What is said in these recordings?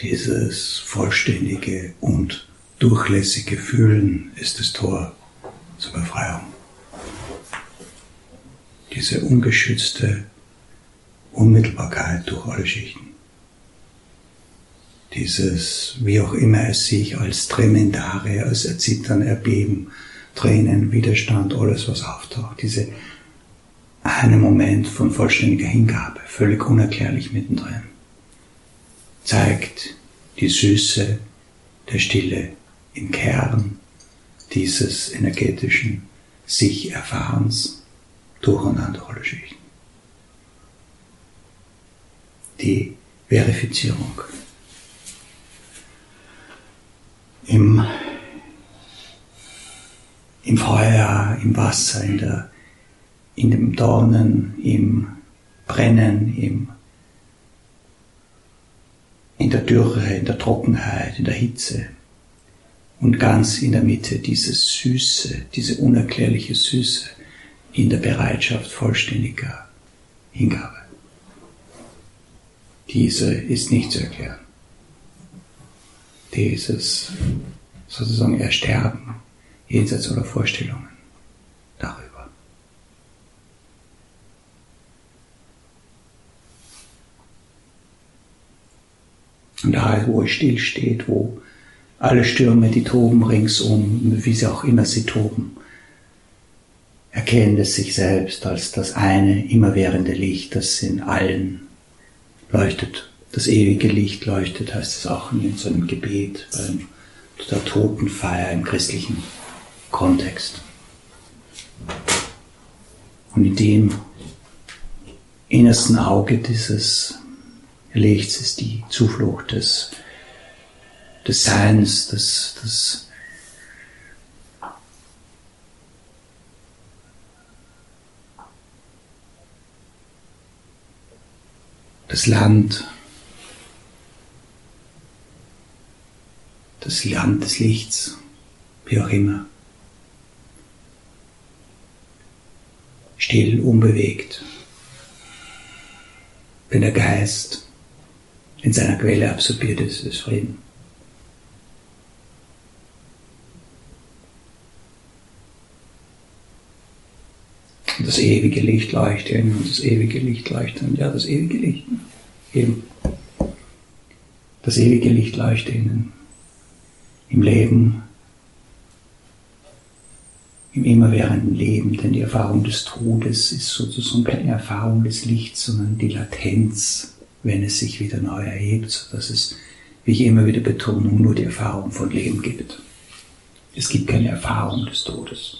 Dieses vollständige und durchlässige Fühlen ist das Tor zur Befreiung. Diese ungeschützte Unmittelbarkeit durch alle Schichten. Dieses, wie auch immer es sich als Tremendare, als Erzittern, Erbeben, Tränen, Widerstand, alles was auftaucht, diese eine Moment von vollständiger Hingabe, völlig unerklärlich mittendrin, zeigt die Süße der Stille im Kern dieses energetischen Sich-Erfahrens durch und an alle Schichten. Die Verifizierung. Im Feuer, im Wasser, in dem Dornen, im Brennen, in der Dürre, in der Trockenheit, in der Hitze und ganz in der Mitte diese Süße, diese unerklärliche Süße in der Bereitschaft vollständiger Hingabe. Diese ist nicht zu erklären. Dieses sozusagen Ersterben jenseits aller Vorstellungen darüber. Und da, wo es still steht, wo alle Stürme, die toben ringsum, wie sie auch immer sie toben, erkennt es sich selbst als das eine immerwährende Licht, das in allen leuchtet. Das ewige Licht leuchtet, heißt es auch in so einem Gebet, bei der Totenfeier im christlichen Kontext. Und in dem innersten Auge dieses Lichts ist die Zuflucht des Seins, das Land des Lichts, wie auch immer. Still, unbewegt. Wenn der Geist in seiner Quelle absorbiert ist, ist Frieden. Und das ewige Licht leuchtet und das ewige Licht leuchtet. Ja, das ewige Licht. Eben. Das ewige Licht leuchtet im Leben, im immerwährenden Leben, denn die Erfahrung des Todes ist sozusagen keine Erfahrung des Lichts, sondern die Latenz, wenn es sich wieder neu erhebt, sodass es, wie ich immer wieder betone, nur die Erfahrung von Leben gibt. Es gibt keine Erfahrung des Todes.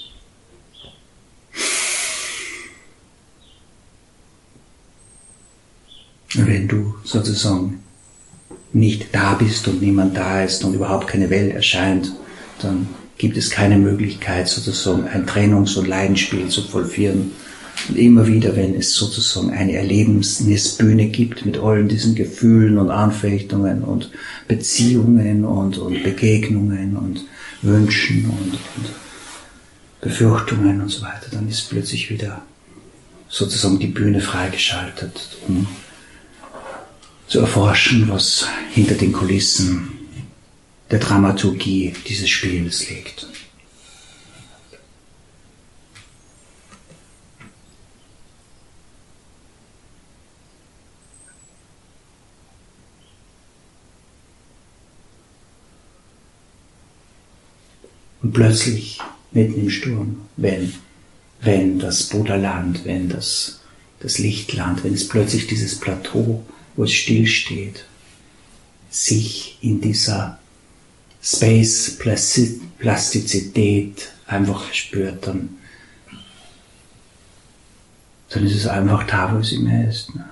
Wenn du sozusagen nicht da bist und niemand da ist und überhaupt keine Welt erscheint, dann gibt es keine Möglichkeit, sozusagen ein Trennungs- und Leidensspiel zu vollführen. Und immer wieder, wenn es sozusagen eine Erlebnisbühne gibt mit allen diesen Gefühlen und Anfechtungen und Beziehungen und Begegnungen und Wünschen und Befürchtungen und so weiter, dann ist plötzlich wieder sozusagen die Bühne freigeschaltet, um zu erforschen, was hinter den Kulissen der Dramaturgie dieses Spiels liegt. Und plötzlich, mitten im Sturm, wenn das Buddha-Land, wenn das Lichtland, wenn es plötzlich dieses Plateau, wo es still steht, sich in dieser Space-Plastizität einfach spürt, dann ist es einfach da, wo es immer ist. Ne?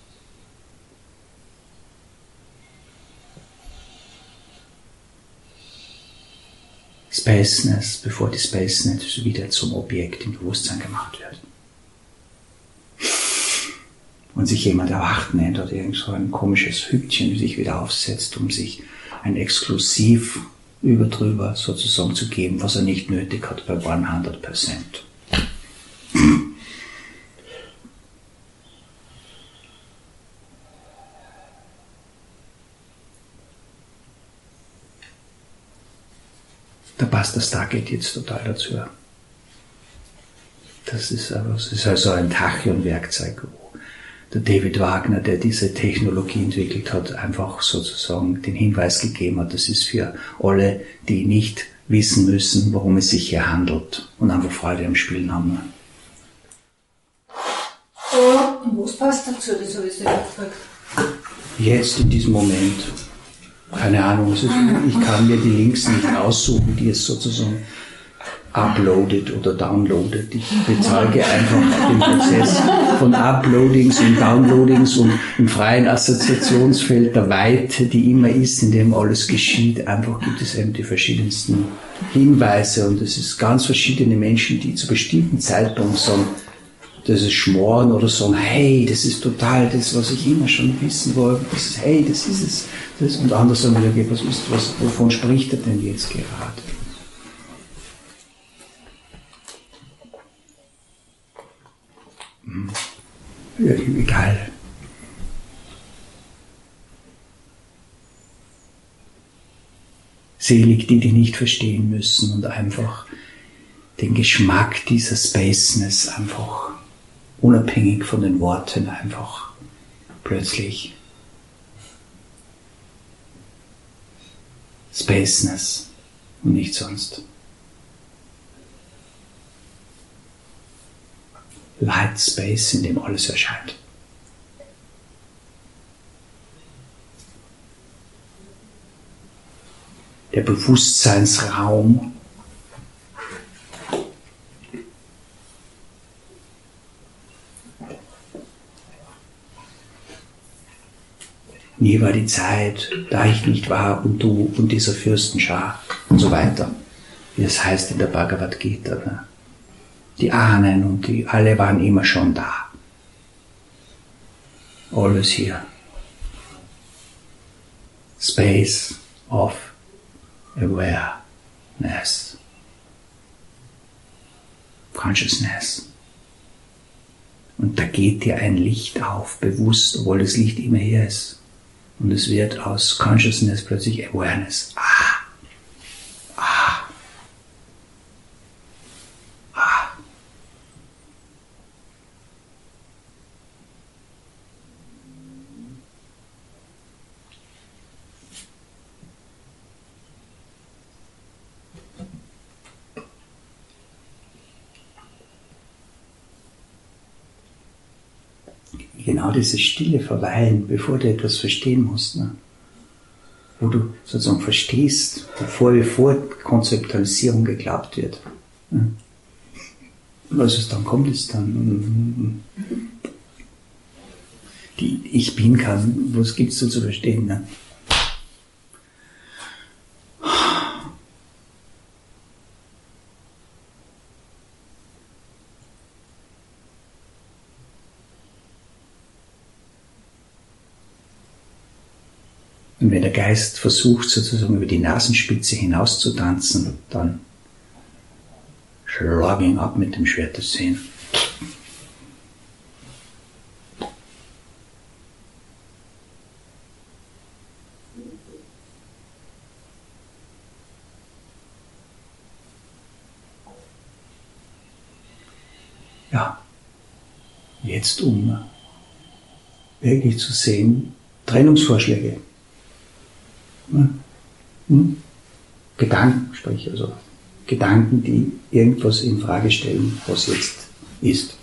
Spaceness, bevor die Spaceness wieder zum Objekt im Bewusstsein gemacht wird. Und sich jemand erwacht nennt oder irgend so ein komisches Hütchen sich wieder aufsetzt, um sich ein Exklusiv drüber sozusagen zu geben, was er nicht nötig hat bei 100%. da passt das Stargate jetzt total dazu. Das ist also ein Tachyon-Werkzeug, wo der David Wagner, der diese Technologie entwickelt hat, einfach sozusagen den Hinweis gegeben hat, das ist für alle, die nicht wissen müssen, worum es sich hier handelt und einfach Freude am Spielen haben. Und was passt dazu, das habe ich sehr gefragt. Jetzt in diesem Moment, keine Ahnung, ich kann mir die Links nicht aussuchen, die es sozusagen uploadet oder downloadet. Ich bezeige einfach den Prozess von Uploadings und Downloadings und im freien Assoziationsfeld der Weite, die immer ist, in dem alles geschieht. Einfach gibt es eben die verschiedensten Hinweise und es ist ganz verschiedene Menschen, die zu bestimmten Zeitpunkten sagen, das ist Schmoren oder sagen, hey, das ist total das, was ich immer schon wissen wollte. Das ist, hey, das ist es. Das. Und andere sagen wieder, wovon spricht er denn jetzt gerade? Ja, egal. Selig die nicht verstehen müssen und einfach den Geschmack dieser Spaceness einfach unabhängig von den Worten einfach plötzlich Spaceness und nicht sonst. Light Space, in dem alles erscheint. Der Bewusstseinsraum, nie war die Zeit, da ich nicht war und du und dieser Fürstenschar und so weiter, wie es heißt in der Bhagavad Gita. Ne? Die Ahnen und die alle waren immer schon da. Alles hier. Space of Awareness. Consciousness. Und da geht dir ein Licht auf, bewusst, obwohl das Licht immer hier ist. Und es wird aus Consciousness plötzlich Awareness. Genau dieses stille Verweilen, bevor du etwas verstehen musst, ne? Wo du sozusagen verstehst, bevor Konzeptualisierung geglaubt wird. Ne? Was es dann kommt, ist dann die Ich Bin kann, was gibt es da zu verstehen? Ne? Und wenn der Geist versucht, sozusagen über die Nasenspitze hinaus zu tanzen, dann schlag ihn ab mit dem Schwert des Sehens. Ja, jetzt um wirklich zu sehen, Trennungsvorschläge. Gedanken, sprich also Gedanken, die irgendwas in Frage stellen, was jetzt ist.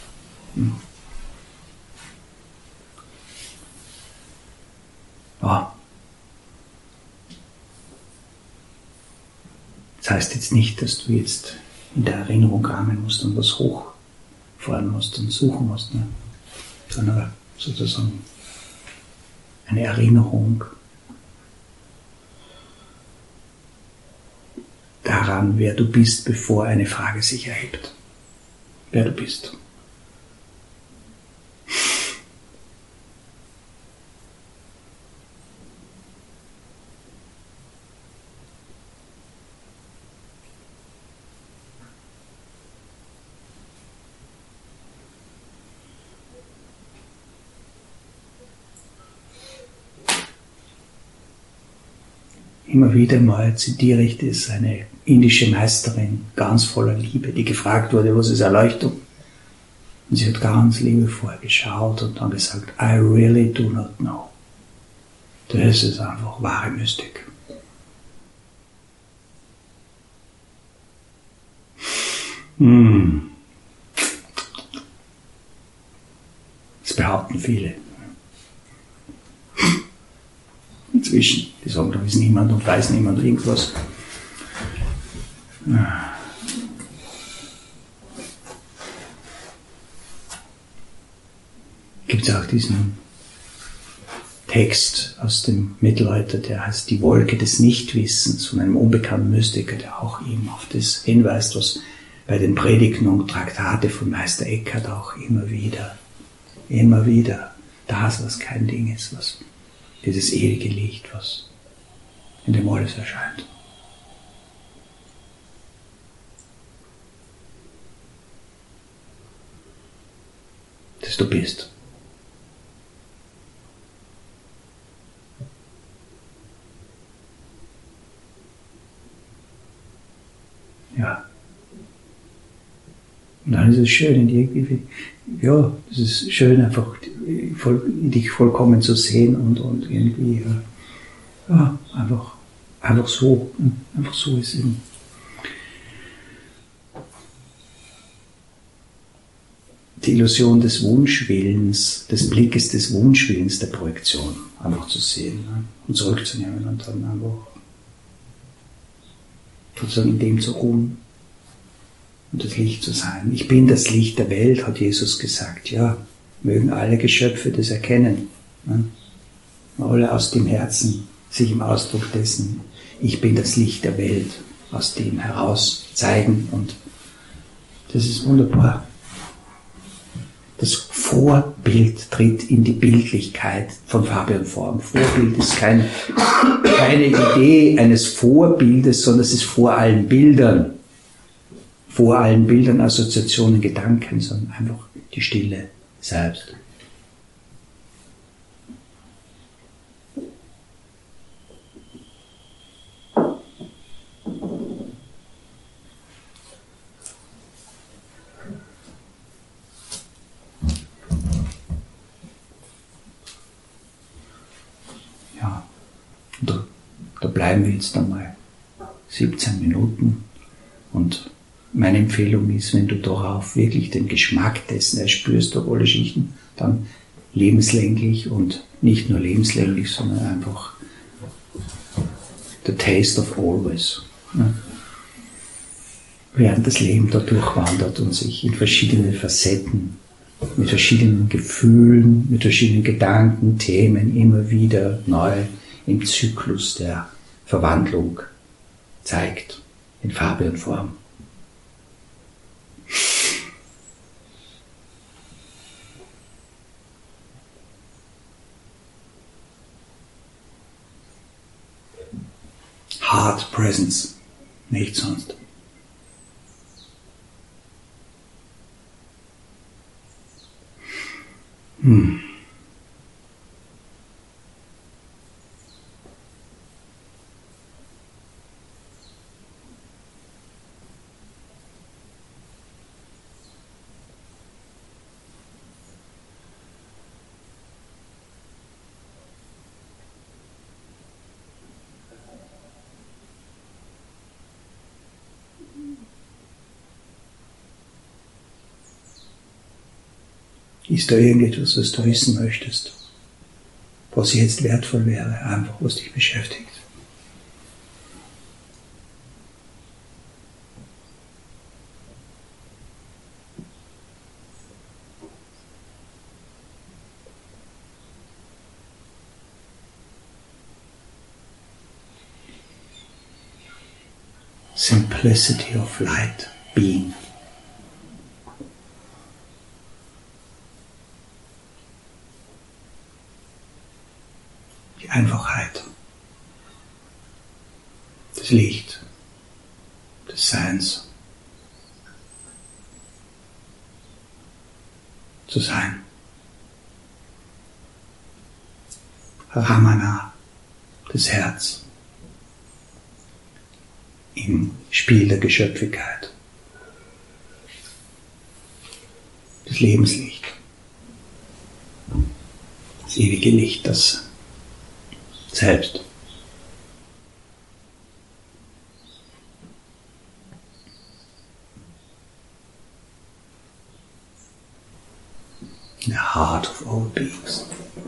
Ja. Das heißt jetzt nicht, dass du jetzt in der Erinnerung kramen musst und was hochfahren musst und suchen musst, ne? Sondern sozusagen eine Erinnerung daran, wer du bist, bevor eine Frage sich erhebt. Wer du bist. immer wieder mal zitiere ich das, eine indische Meisterin, ganz voller Liebe, die gefragt wurde, was ist Erleuchtung? Und sie hat ganz liebevoll geschaut und dann gesagt, I really do not know. Das ist einfach wahre Mystik. Das behaupten viele. Inzwischen, die sagen, da ist niemand und weiß niemand irgendwas. Gibt es auch diesen Text aus dem Mittelalter, der heißt Die Wolke des Nichtwissens, von einem unbekannten Mystiker, der auch eben auf das hinweist, was bei den Predigten und Traktate von Meister Eckhart auch immer wieder, das, was kein Ding ist, was dieses ewige Licht, was in dem alles erscheint. Das du bist. Ja. Und dann ist es schön, es ist schön, einfach dich vollkommen zu sehen und irgendwie, einfach so ist eben. Die Illusion des Wunschwillens, des Blickes des Wunschwillens, der Projektion, einfach zu sehen, ne? Und zurückzunehmen und dann einfach sozusagen in dem zu ruhen und das Licht zu sein. Ich bin das Licht der Welt, hat Jesus gesagt. Ja, mögen alle Geschöpfe das erkennen. Ne? Alle aus dem Herzen sich im Ausdruck dessen, ich bin das Licht der Welt, aus dem heraus zeigen. Und das ist wunderbar. Das Vorbild tritt in die Bildlichkeit von Farbe und Form. Vorbild ist keine Idee eines Vorbildes, sondern es ist vor allen Bildern. Vor allen Bildern, Assoziationen, Gedanken, sondern einfach die Stille selbst. Ja, da bleiben wir jetzt einmal 17 Minuten und meine Empfehlung ist, wenn du darauf wirklich den Geschmack dessen erspürst durch alle Schichten, dann lebenslänglich und nicht nur lebenslänglich, sondern einfach the taste of always. Ne? Während das Leben da durchwandert und sich in verschiedene Facetten, mit verschiedenen Gefühlen, mit verschiedenen Gedanken, Themen immer wieder neu im Zyklus der Verwandlung zeigt, in Farbe und Form. Heart Presence, nicht sonst. Ist da irgendetwas, was du wissen möchtest, was jetzt wertvoll wäre, einfach was dich beschäftigt? Simplicity of light, being. Die Einfachheit, das Licht, des Seins, zu sein. Ramana, das Herz, im Spiel der Geschöpfigkeit. Das Lebenslicht. Das ewige Licht, das Selbst. The heart of all beings.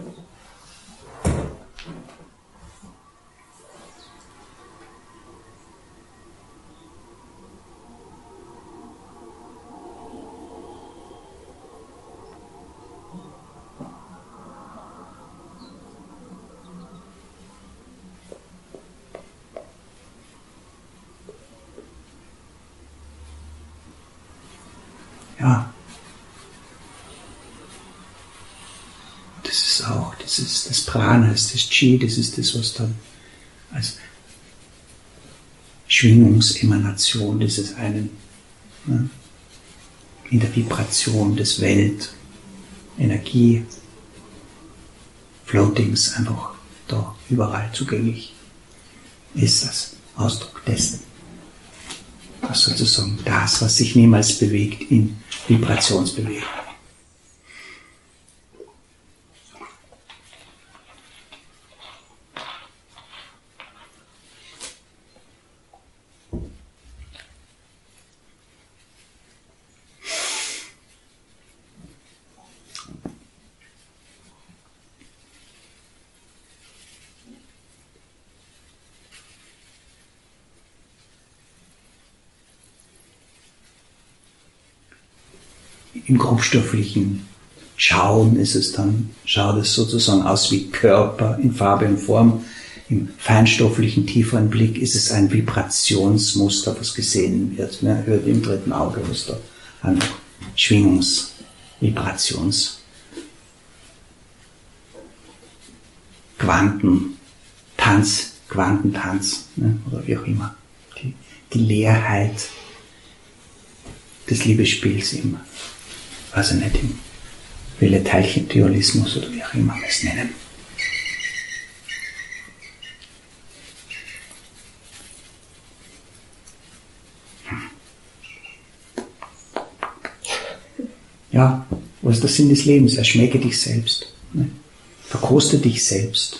Ja. Das ist auch, das ist das Prana, das ist das Chi, das ist das, was dann als Schwingungsemanation dieses einen, ne, in der Vibration des Welt, Energie, Floatings einfach da überall zugänglich ist, das Ausdruck dessen. Was sozusagen das, was sich niemals bewegt, in Vibrationsbewegung. Im grobstofflichen Schauen ist es dann, schaut es sozusagen aus wie Körper in Farbe und Form. Im feinstofflichen, tieferen Blick ist es ein Vibrationsmuster, was gesehen wird. Man hört im dritten Auge, was da an Vibrations, Quantentanz, ne, oder wie auch immer. Die Leerheit des Liebesspiels im, weiß ich nicht, im Welle-Teilchen-Dualismus oder wie auch immer wir es nennen. Ja, was ist der Sinn des Lebens? Erschmecke dich selbst. Ne? Verkoste dich selbst.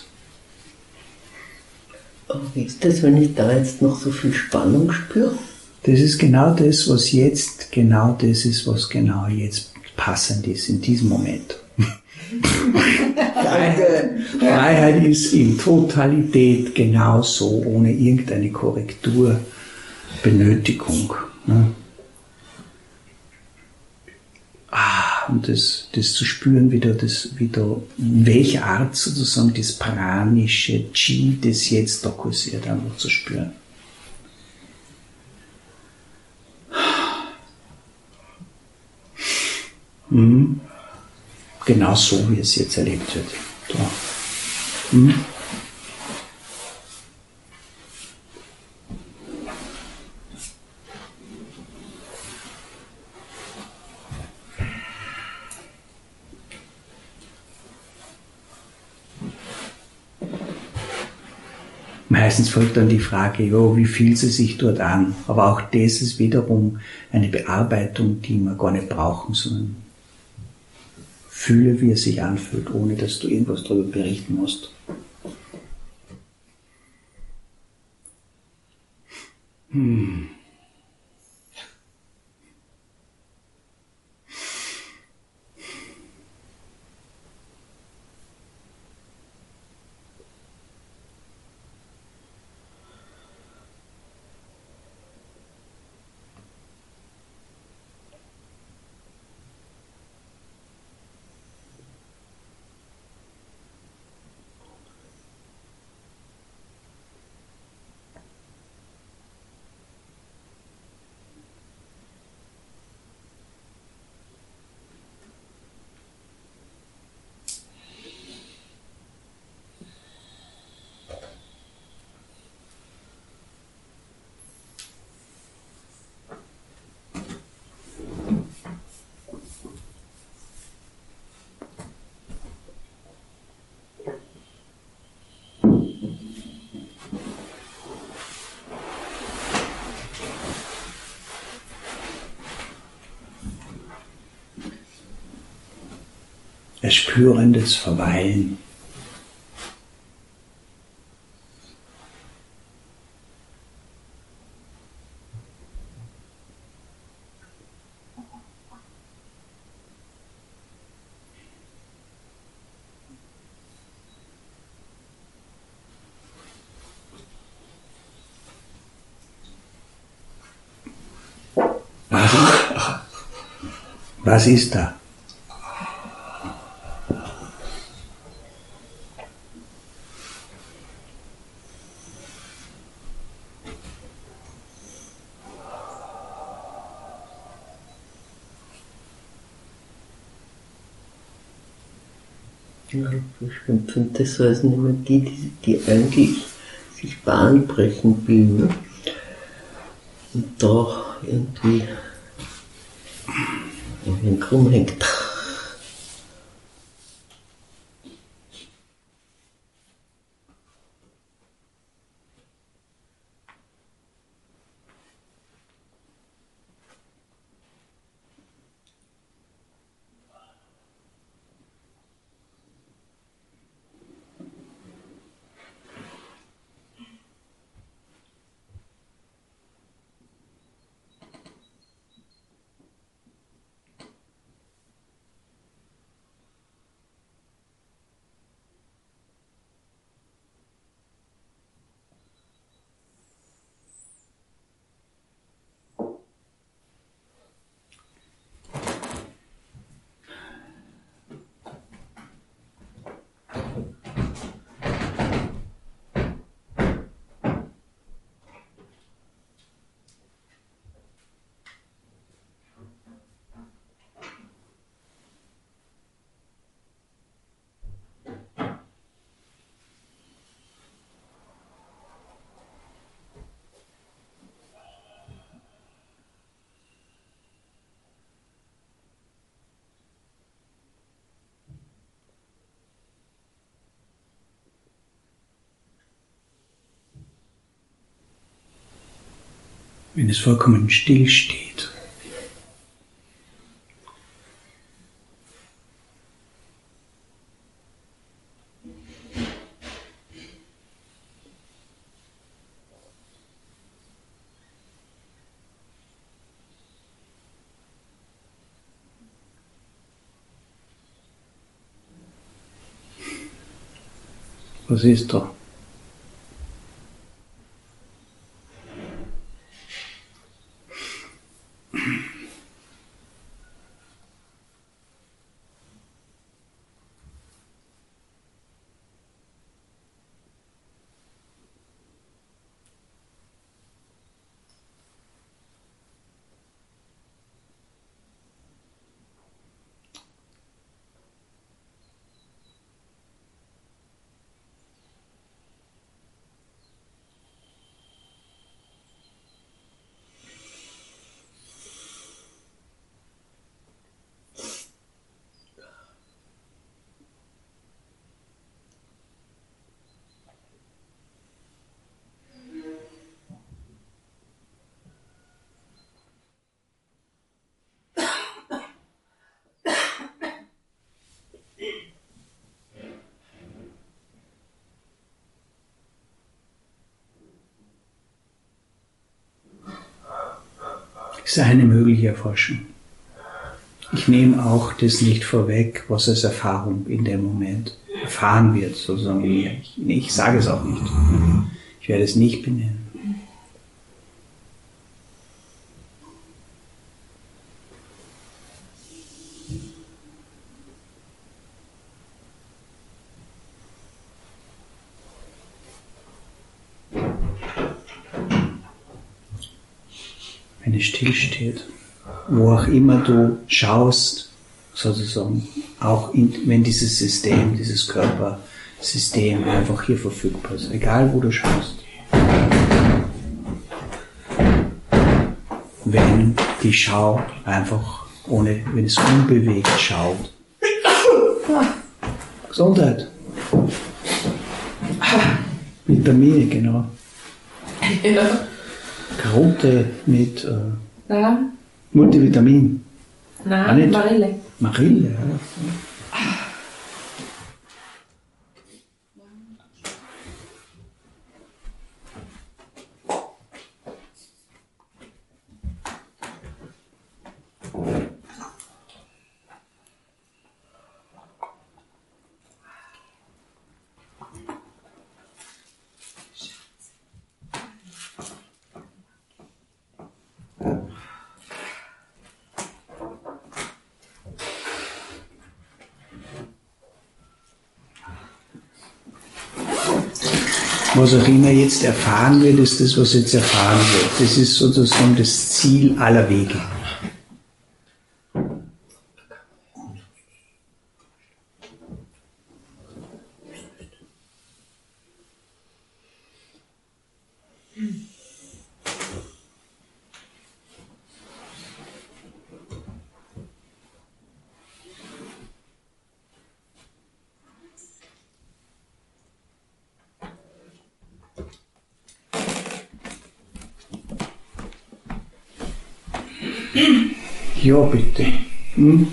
Aber wie ist das, wenn ich da jetzt noch so viel Spannung spüre? Das ist genau das, was jetzt, genau das ist, was genau jetzt passend ist, in diesem Moment. Freiheit ist in Totalität genauso, ohne irgendeine Korrektur, Benötigung. Ne? Und das zu spüren, wieder, in welcher Art sozusagen das pranische Chi, das jetzt da kursiert, einfach zu spüren. Genau so, wie es jetzt erlebt wird. Da. Meistens folgt dann die Frage, wie fühlt sie sich dort an? Aber auch das ist wiederum eine Bearbeitung, die wir gar nicht brauchen, sondern fühle, wie es sich anfühlt, ohne dass du irgendwas darüber berichten musst. erspürendes Verweilen. Was ist da? Ja, ich empfinde das so als eine Energie, die eigentlich sich Bahn brechen will, ne? Und da irgendwie krumm hängt. Wenn es vollkommen still steht. Was ist da? Das ist eine mögliche Erforschung. Ich nehme auch das nicht vorweg, was als Erfahrung in dem Moment erfahren wird, sozusagen in mir. Ich sage es auch nicht. Ich werde es nicht benennen. Wenn es stillsteht, wo auch immer du schaust, sozusagen, auch wenn dieses System, dieses Körpersystem einfach hier verfügbar ist, egal wo du schaust. Wenn die Schau einfach wenn es unbewegt schaut. Gesundheit. Vitamine, genau. Ja. Karotte mit Nein. Multivitamin. Nein, Marille. Marille, ja. Was auch immer jetzt erfahren wird, ist das, was jetzt erfahren wird. Das ist sozusagen das Ziel aller Wege. Ja, bitte. Hm?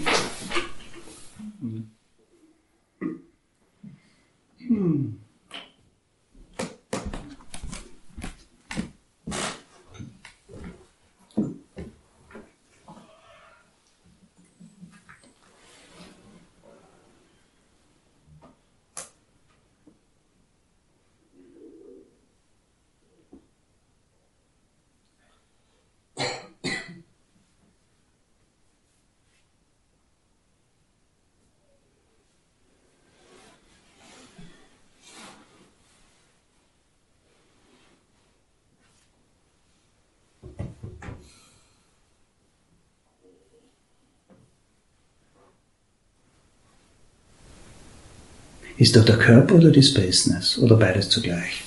Ist doch der Körper oder das Business? Oder beides zugleich?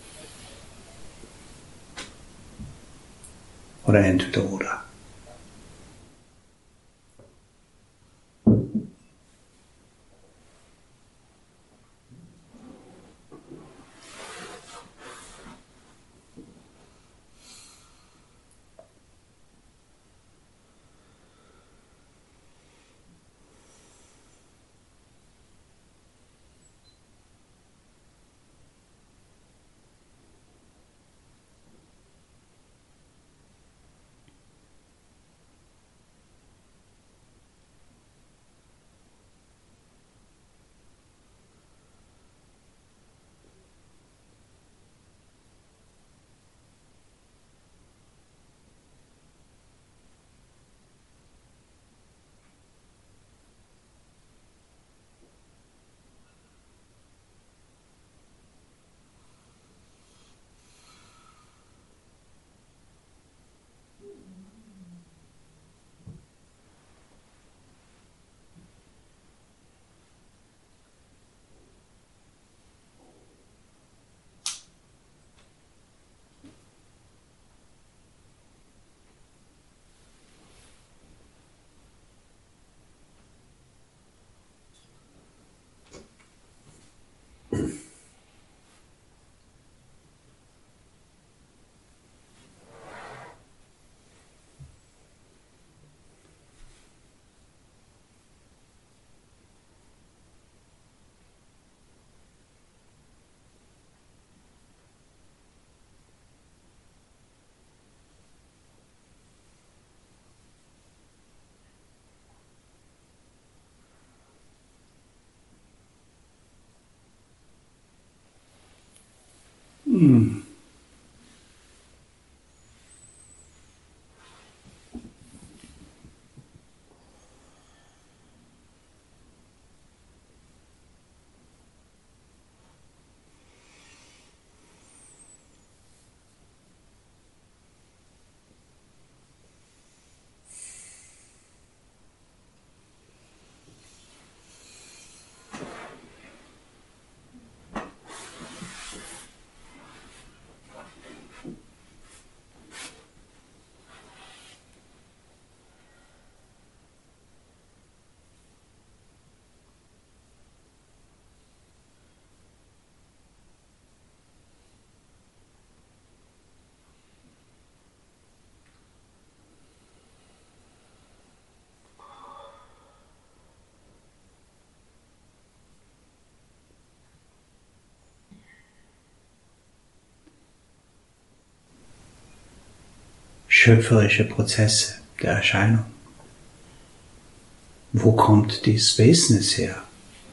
Oder entweder oder? Schöpferische Prozesse der Erscheinung. Wo kommt die Spaceness her?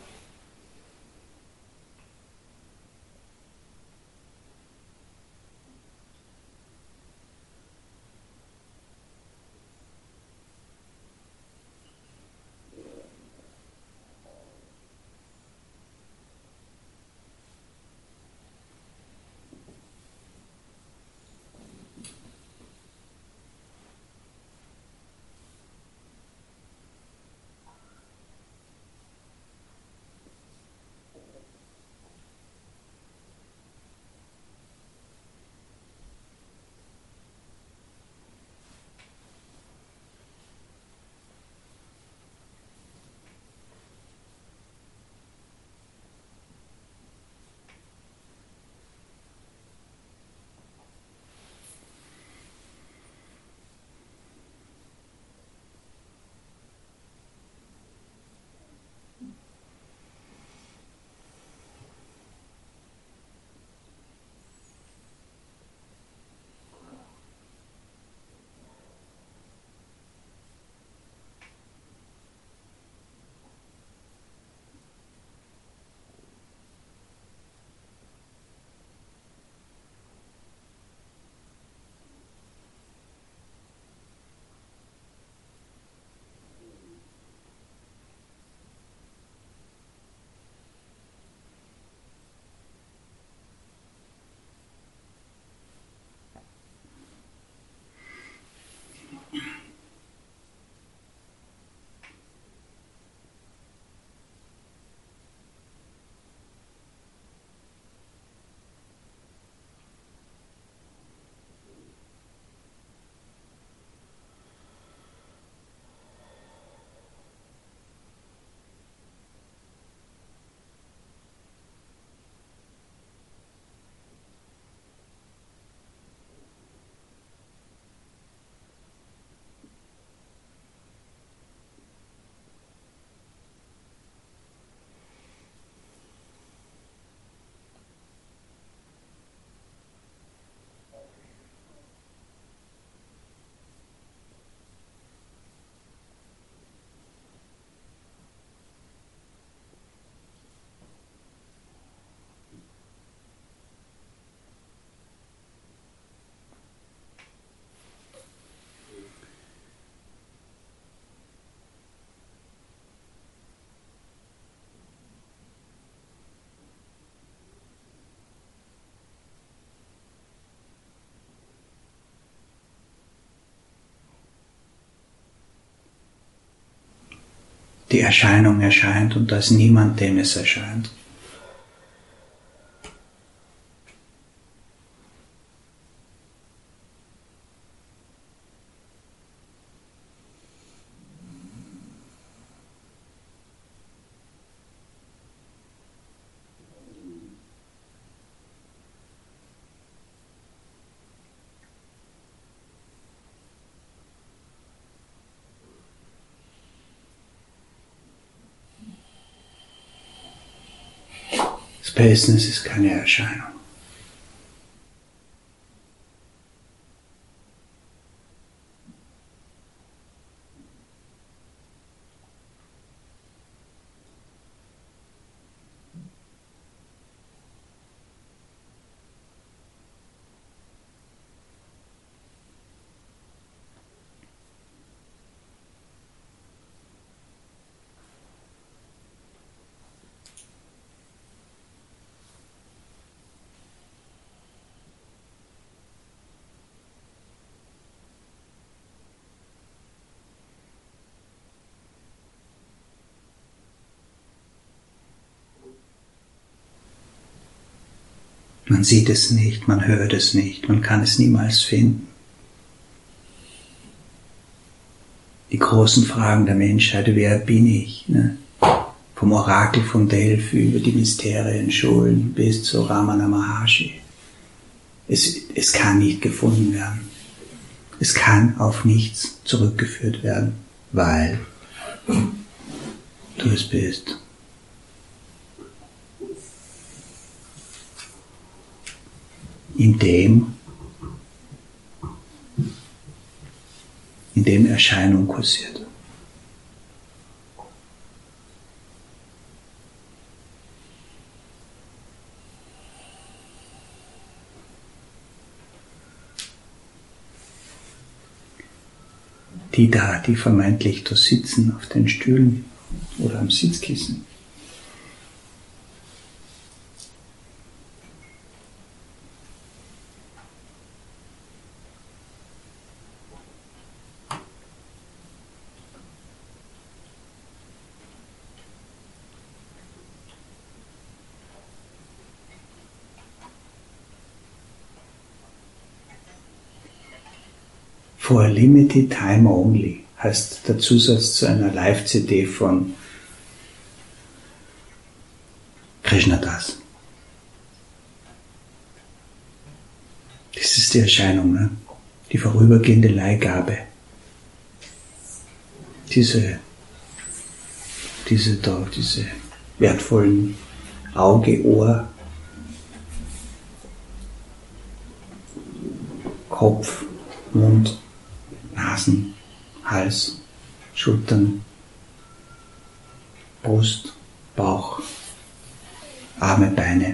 Die Erscheinung erscheint und da ist niemand, dem es erscheint. Spaceness ist keine Erscheinung. Man sieht es nicht, man hört es nicht, man kann es niemals finden. Die großen Fragen der Menschheit, wer bin ich? Ne? Vom Orakel von Delphi über die Mysterienschulen bis zu Ramana Maharshi. Es kann nicht gefunden werden. Es kann auf nichts zurückgeführt werden, weil du es bist. In dem Erscheinung kursiert. die da, die vermeintlich da sitzen auf den Stühlen oder am Sitzkissen. For a limited time only heißt der Zusatz zu einer Live-CD von Krishnadas. Das ist die Erscheinung, ne? Die vorübergehende Leihgabe. Diese wertvollen Auge, Ohr, Kopf, Mund, Nasen, Hals, Schultern, Brust, Bauch, Arme, Beine,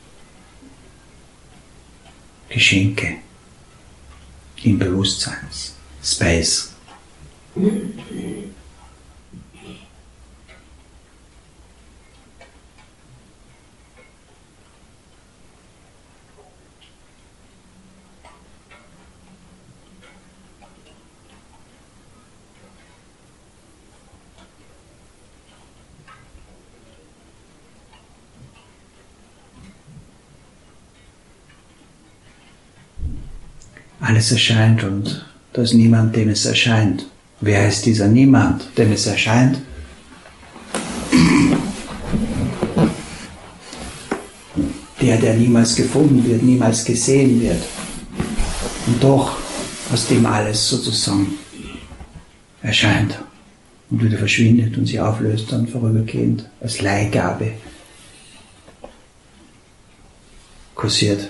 Geschenke im Bewusstseins, Space. Alles erscheint und da ist niemand, dem es erscheint. Wer ist dieser Niemand, dem es erscheint? Der niemals gefunden wird, niemals gesehen wird. Und doch, aus dem alles sozusagen erscheint und wieder verschwindet und sich auflöst dann vorübergehend als Leihgabe kursiert.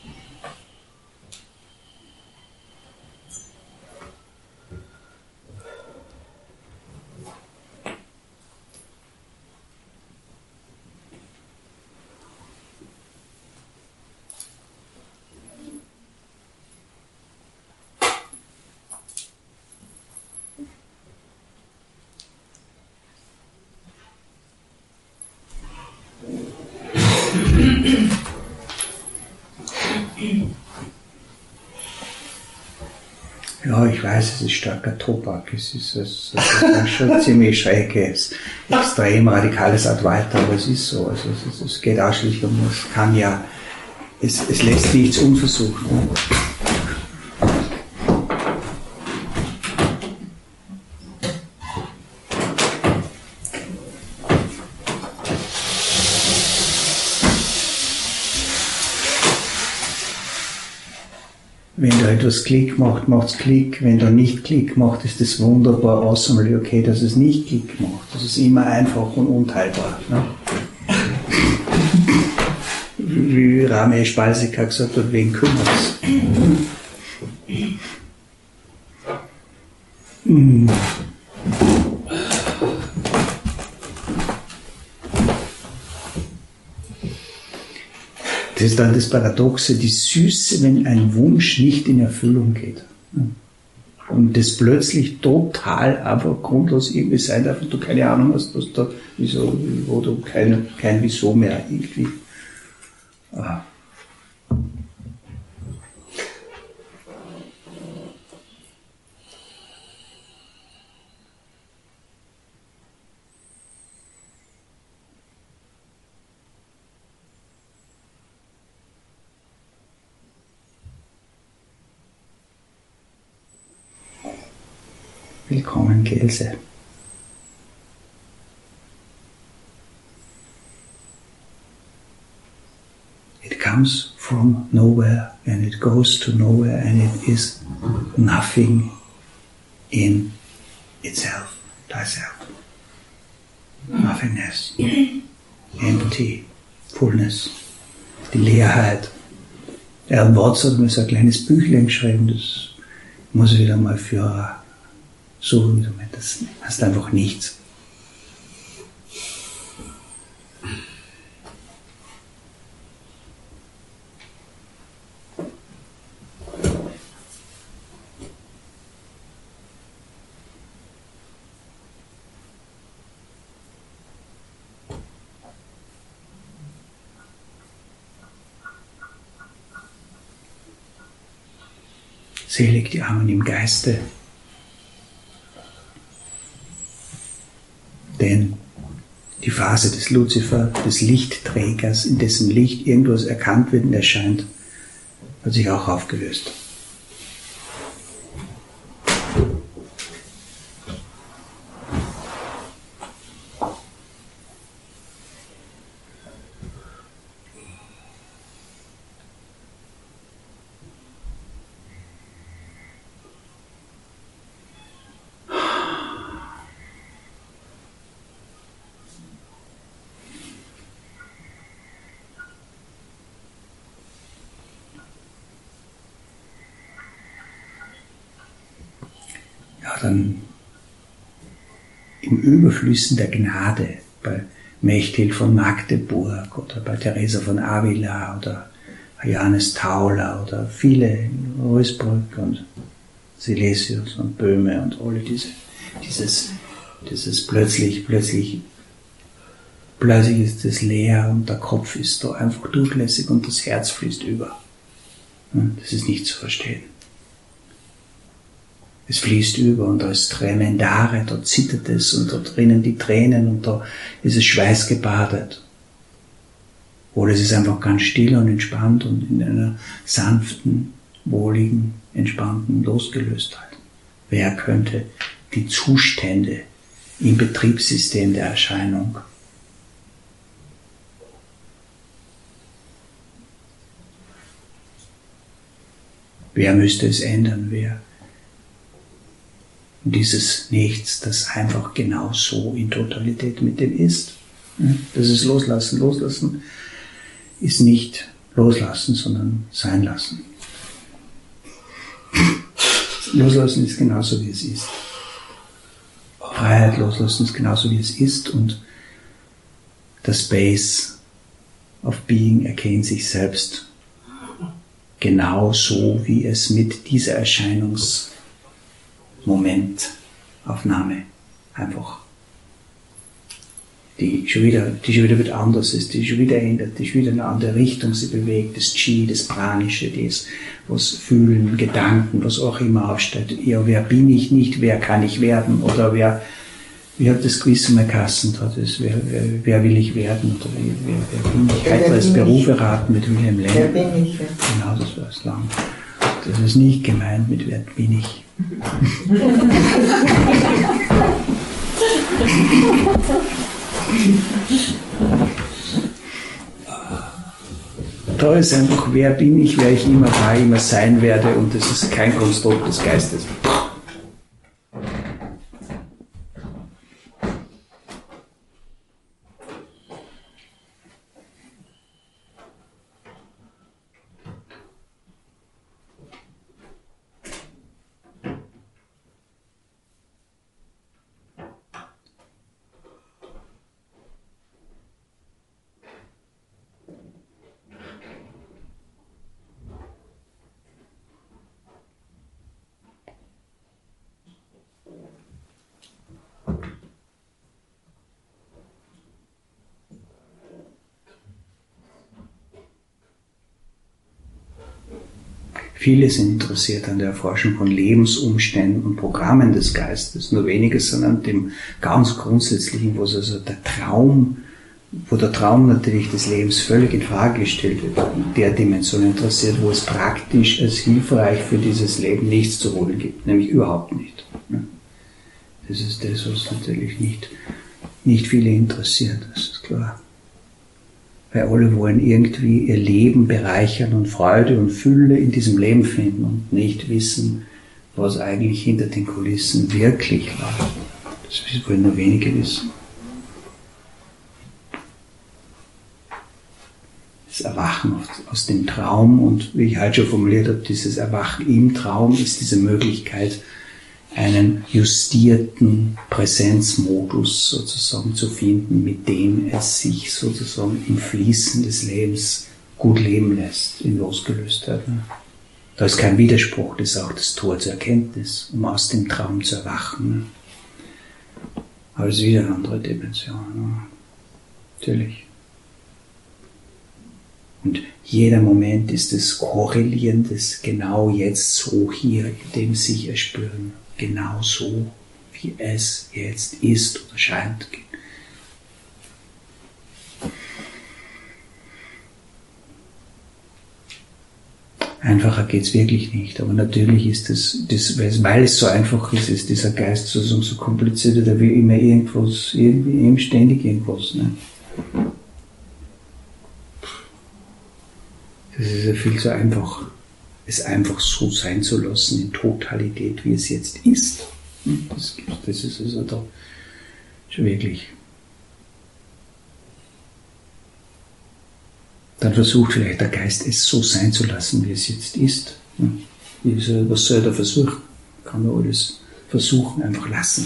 Ja, ich weiß, es ist starker Tobak, es ist schon ziemlich schräges, extrem radikales Advaita, aber es ist so, also es geht ausschließlich um, es lässt nichts unversucht. Ne? Wenn da etwas Klick macht, macht's Klick. Wenn da nicht Klick macht, ist es wunderbar, awesomely okay, dass es nicht Klick macht. Das ist immer einfach und unteilbar. Ne? Wie Ramesh Balsika gesagt hat, wen kümmert's? Das ist dann das Paradoxe, die Süße, wenn ein Wunsch nicht in Erfüllung geht. Und das plötzlich total, aber grundlos irgendwie sein darf und du keine Ahnung hast, was da, wieso, wo du kein Wieso mehr irgendwie. Willkommen, Gelse. It comes from nowhere and it goes to nowhere and it is nothing in itself, thyself. Nothingness, empty, fullness, die Leerheit. Alan Watts hat mir so ein kleines Büchlein geschrieben, das muss ich wieder mal für suchen, das heißt einfach nichts. Selig die Armen im Geiste, denn die Phase des Luzifer, des Lichtträgers, in dessen Licht irgendwas erkannt wird und erscheint, hat sich auch aufgelöst. Dann im Überflüssen der Gnade bei Mechthild von Magdeburg oder bei Teresa von Avila oder Johannes Tauler oder viele in Ruysbrück und Silesius und Böhme und alle dieses plötzlich ist es leer und der Kopf ist da einfach durchlässig und das Herz fließt über. Das ist nicht zu verstehen. Es fließt über und da ist Tremendare, da zittert es und da drinnen die Tränen und da ist es schweißgebadet. Oder es ist einfach ganz still und entspannt und in einer sanften, wohligen, entspannten Losgelöstheit. Wer könnte die Zustände im Betriebssystem der Erscheinung wer müsste es ändern? Wer? Dieses Nichts, das einfach genau so in Totalität mit dem ist. Das ist Loslassen. Loslassen ist nicht Loslassen, sondern Sein lassen. Loslassen ist genauso, wie es ist. Freiheit loslassen ist genauso, wie es ist. Und das Space of Being erkennt sich selbst genauso, wie es mit dieser Momentaufnahme einfach, die schon wieder wird anders ist, die schon wieder ändert, die schon wieder in eine andere Richtung sie bewegt, das Chi, das Pranische, das, was Fühlen, Gedanken, was auch immer aufsteht. Ja, wer bin ich nicht, wer kann ich werden, oder wie hat das Quiz mal geheißen, wer will ich werden, oder wer bin ich? Heute als Berufe raten mit Wilhelm Lenk. Wer bin ich? Ja. Genau, das war es lang. Das ist nicht gemeint mit wer bin ich. Da ist einfach, wer bin ich, wer ich immer war, immer sein werde, und das ist kein Konstrukt des Geistes. Viele sind interessiert an der Erforschung von Lebensumständen und Programmen des Geistes, nur wenige sind an dem ganz Grundsätzlichen, wo der Traum natürlich des Lebens völlig in Frage gestellt wird, in der Dimension interessiert, wo es praktisch als hilfreich für dieses Leben nichts zu holen gibt, nämlich überhaupt nicht. Das ist das, was natürlich nicht viele interessiert, das ist klar. Weil alle wollen irgendwie ihr Leben bereichern und Freude und Fülle in diesem Leben finden und nicht wissen, was eigentlich hinter den Kulissen wirklich war. Das wollen nur wenige wissen. Das Erwachen aus dem Traum, und wie ich heute schon formuliert habe, dieses Erwachen im Traum ist diese Möglichkeit, einen justierten Präsenzmodus sozusagen zu finden, mit dem es sich sozusagen im Fließen des Lebens gut leben lässt, in Losgelöstheit. Da ist kein Widerspruch, das ist auch das Tor zur Erkenntnis, um aus dem Traum zu erwachen. Aber es ist wieder eine andere Dimension, natürlich. Und jeder Moment ist das Korrelieren des genau jetzt so hier in dem sich erspüren. Genau so, wie es jetzt ist oder scheint. Einfacher geht es wirklich nicht, aber natürlich ist weil es so einfach ist dieser Geist so kompliziert, der will immer irgendwas, irgendwie ständig irgendwas. Ne? Das ist ja viel zu einfach, es einfach so sein zu lassen in Totalität, wie es jetzt ist. Das ist also da schon wirklich. Dann versucht vielleicht der Geist, es so sein zu lassen, wie es jetzt ist. Was soll er versuchen? Kann er alles versuchen, einfach lassen.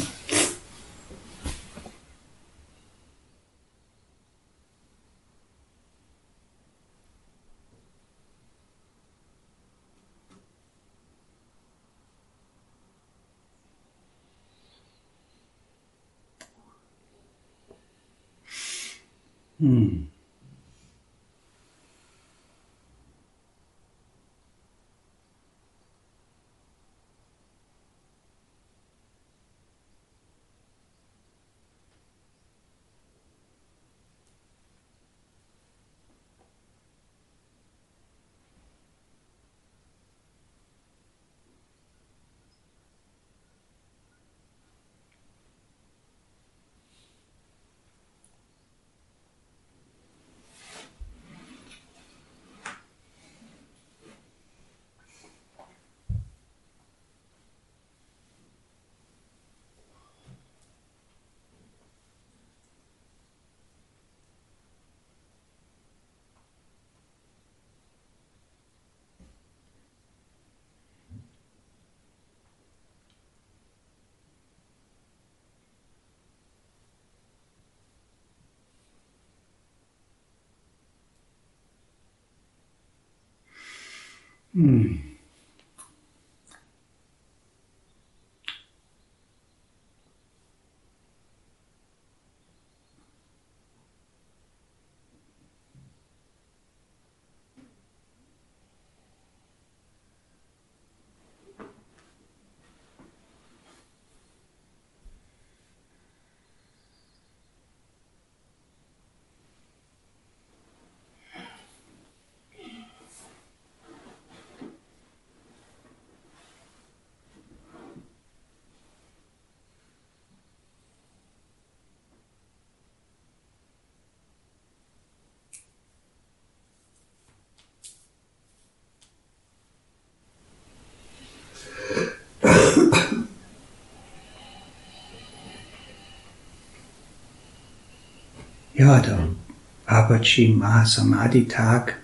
Ja, der Babaji Mahasamadhi-Tag,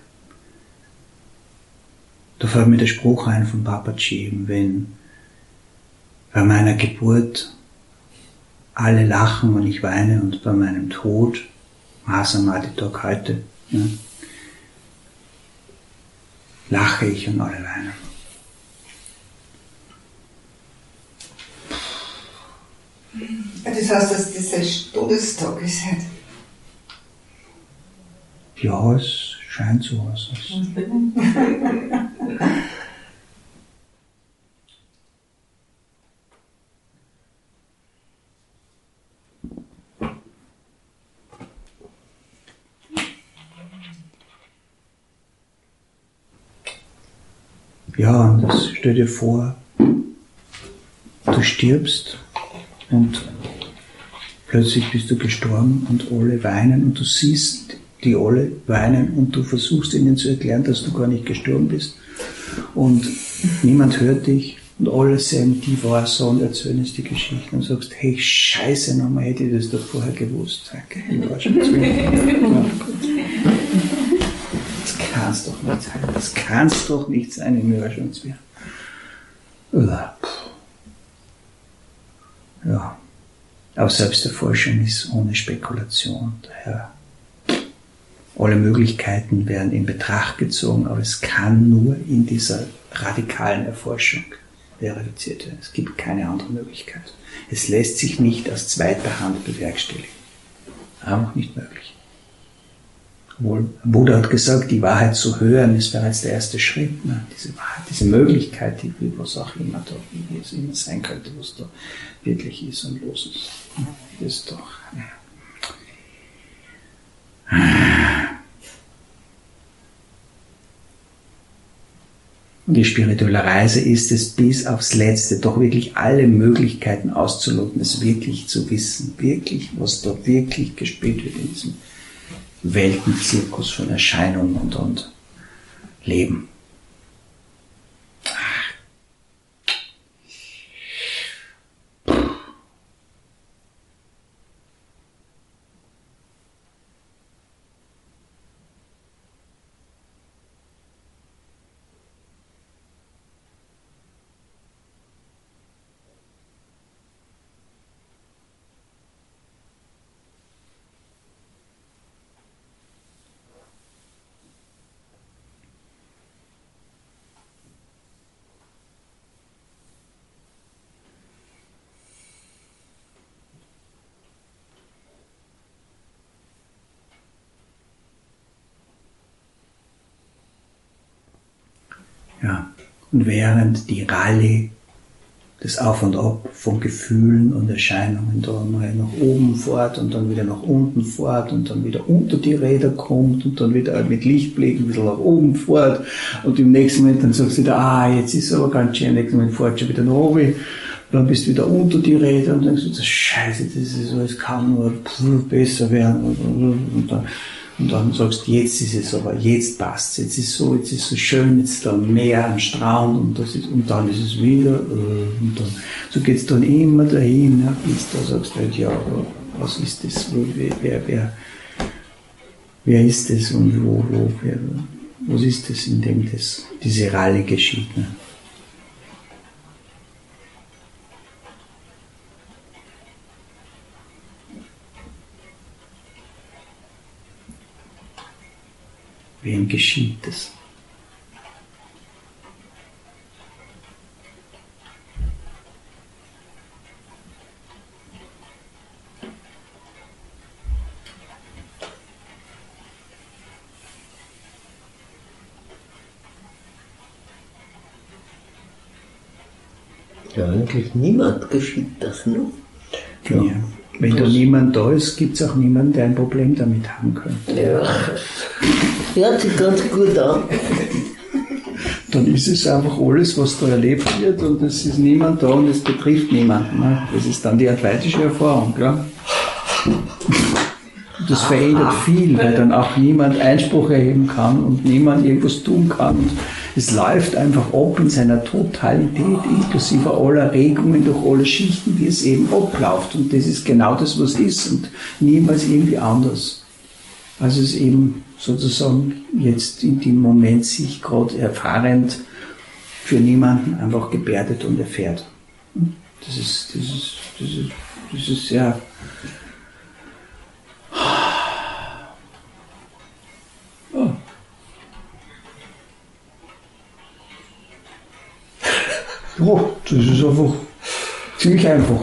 da fällt mir der Spruch ein von Babaji, wenn bei meiner Geburt alle lachen und ich weine und bei meinem Tod, Mahasamadhi-Tag heute, ne, lache ich und alle weinen. Das heißt, dass dieser Todestag ist halt. Ja, es scheint so aus. Ja, und das stell dir vor, du stirbst und plötzlich bist du gestorben und alle weinen und du siehst die alle weinen und du versuchst ihnen zu erklären, dass du gar nicht gestorben bist und niemand hört dich und alle sehen die Wahrheit so und erzählen es die Geschichte und sagst, hey, scheiße, nochmal hätte ich das doch vorher gewusst. Das kann's doch nicht sein. Das kann's doch nicht sein im Überraschungswehr. Ja. Aber Selbsterforschung ist ohne Spekulation. Daher alle Möglichkeiten werden in Betracht gezogen, aber es kann nur in dieser radikalen Erforschung verifiziert werden. Es gibt keine andere Möglichkeit. Es lässt sich nicht aus zweiter Hand bewerkstelligen. Einfach nicht möglich. Buddha hat gesagt, die Wahrheit zu hören ist bereits der erste Schritt. Ne? Diese Wahrheit, diese Möglichkeit, die, was auch immer da, wie es immer sein könnte, was da wirklich ist und los ist. Das ist doch. Und die spirituelle Reise ist es, bis aufs Letzte doch wirklich alle Möglichkeiten auszuloten, es wirklich zu wissen, wirklich, was da wirklich gespielt wird in diesem Weltenzirkus von Erscheinung und Leben. Ja, und während die Rallye, das Auf und Ab von Gefühlen und Erscheinungen da mal nach oben fährt und dann wieder nach unten fährt und dann wieder unter die Räder kommt und dann wieder mit Lichtblicken ein bisschen nach oben fährt und im nächsten Moment dann sagst du wieder, jetzt ist es aber ganz schön, im nächsten Moment fährt schon wieder nach oben, dann bist du wieder unter die Räder und dann denkst du, Scheiße, das ist so, es kann nur besser werden und dann sagst du, jetzt ist es aber, jetzt passt es, jetzt ist so schön, jetzt ist da Meer am Strand und dann ist es wieder, und dann, so geht es dann immer dahin, ja, bis da sagst du halt, ja, was ist das, wer ist das und was ist das, in dem diese Rallye geschieht, ne? Wem geschieht es? Ja, eigentlich niemand geschieht das, ne? Ja. Wenn da niemand da ist, gibt es auch niemanden, der ein Problem damit haben könnte. Ja, hört sich ganz gut an. Dann ist es einfach alles, was da erlebt wird und es ist niemand da und es betrifft niemanden. Ne? Das ist dann die advaitische Erfahrung, klar. Das verändert viel, weil dann auch niemand Einspruch erheben kann und niemand irgendwas tun kann. Und es läuft einfach ab in seiner Totalität, inklusive aller Regungen durch alle Schichten, wie es eben abläuft. Und das ist genau das, was ist und niemals irgendwie anders. Also es ist eben sozusagen jetzt in dem Moment sich gerade erfahrend für niemanden einfach gebärdet und erfährt. Das ist sehr... Ja, das ist einfach ziemlich einfach.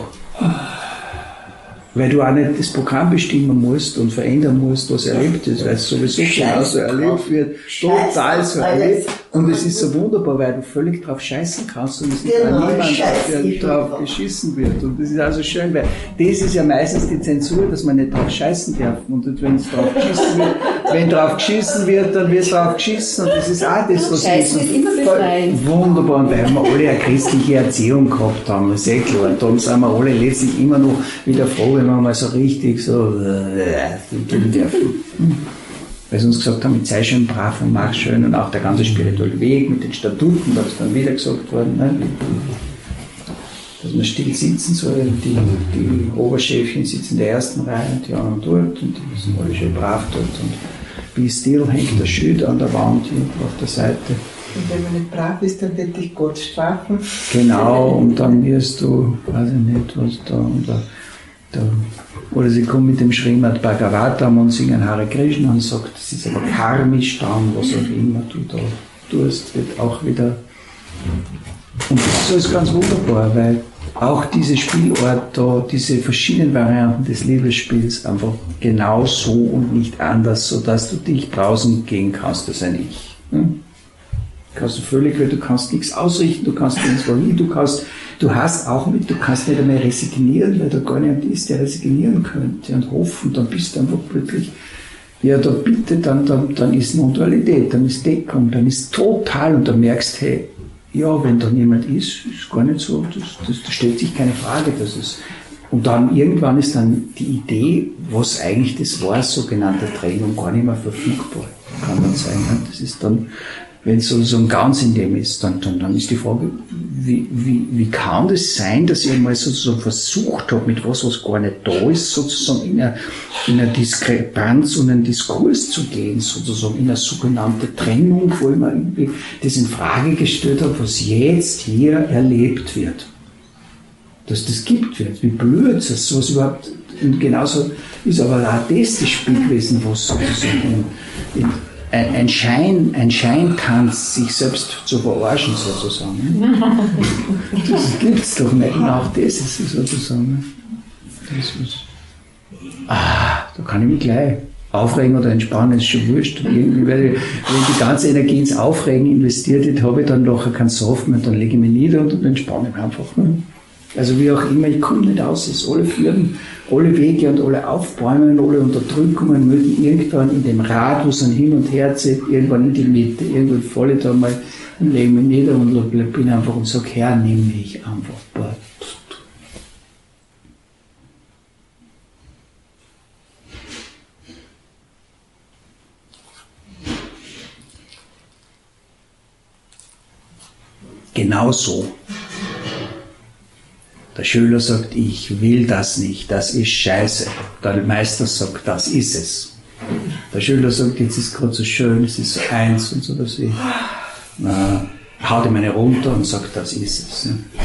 Weil du auch nicht das Programm bestimmen musst und verändern musst, was erlebt ist, weil es sowieso genauso erlebt wird, total so erlebt. Und es ist so wunderbar, weil du völlig drauf scheißen kannst und es ist auch niemand, der drauf geschissen wird. Und das ist also schön, weil das ist ja meistens die Zensur, dass man nicht drauf scheißen darf. Und wenn es drauf geschissen wird, wenn drauf geschissen wird, dann wird drauf geschissen. Und das ist auch das, was Scheißen ist immer befreiend. Wunderbar, und weil wir alle eine christliche Erziehung gehabt haben, ist eh klar. Und darum sind wir alle letztlich immer noch wieder froh, wenn wir mal so richtig so tun dürfen. Weil sie uns gesagt haben, sei schön brav und mach schön, und auch der ganze spirituelle Weg mit den Statuten, da ist dann wieder gesagt worden, ne? Dass wir still sitzen sollen, die Oberchefchen sitzen in der ersten Reihe und die anderen dort und die sind alle schön brav dort, und be still hängt der Schild an der Wand irgendwo auf der Seite. Und wenn man nicht brav ist, dann wird dich Gott strafen. Genau, und dann wirst du, weiß ich nicht, was da oder sie kommen mit dem Srimad Bhagavatam und singen Hare Krishna und sagt, das ist aber karmisch dann, was auch immer du da tust, wird auch wieder. Und das ist ganz wunderbar, weil auch diese Spielort da, diese verschiedenen Varianten des Liebesspiels einfach genau so und nicht anders, sodass du dich draußen gehen kannst, das ein Ich. Kannst du völlig, weil du kannst nichts ausrichten, du kannst nirgendwo hin, du kannst nicht einmal resignieren, weil da gar niemand ist, der resignieren könnte und hoffen, dann bist du einfach plötzlich, ja, da bitte, dann ist Non-Dualität, dann ist Deckung, dann ist total und dann merkst, hey, ja, wenn da niemand ist gar nicht so, das stellt sich keine Frage, das ist. Und dann irgendwann ist dann die Idee, was eigentlich das war, sogenannte Trennung, gar nicht mehr verfügbar, kann man sagen. Das ist dann, wenn es sozusagen ganz in dem ist, dann ist die Frage, wie kann das sein, dass ich einmal sozusagen versucht habe, mit was gar nicht da ist, sozusagen in einer Diskrepanz und einen Diskurs zu gehen, sozusagen in eine sogenannte Trennung, wo ich mir irgendwie das in Frage gestellt habe, was jetzt hier erlebt wird. Dass das gibt wird, wie blöd ist das, sowas überhaupt, und genauso ist aber auch das Spiel gewesen, was sozusagen ein Scheintanz, sich selbst zu verarschen sozusagen. Das gibt's doch nicht. Und auch das ist sozusagen. Da kann ich mich gleich aufregen oder entspannen, ist schon wurscht. Und irgendwie, wenn die ganze Energie ins Aufregen investiert wird, habe ich dann nachher keinen Saft mehr, dann lege ich mich nieder und dann entspanne ich mich einfach. Also wie auch immer, ich komme nicht aus, es alle Firmen, alle Wege und alle Aufbäumen, alle Unterdrückungen müssen irgendwann in dem Rad, wo es dann hin und her zieht, irgendwann in die Mitte, irgendwann falle ich da mal und lege mich nieder und bin einfach und sage, Herr, nimm mich einfach. Genau so. Der Schüler sagt, ich will das nicht, das ist scheiße. Der Meister sagt, das ist es. Der Schüler sagt, jetzt ist es gerade so schön, es ist so eins und so, dass ich haut ihm eine runter und sagt, das ist es.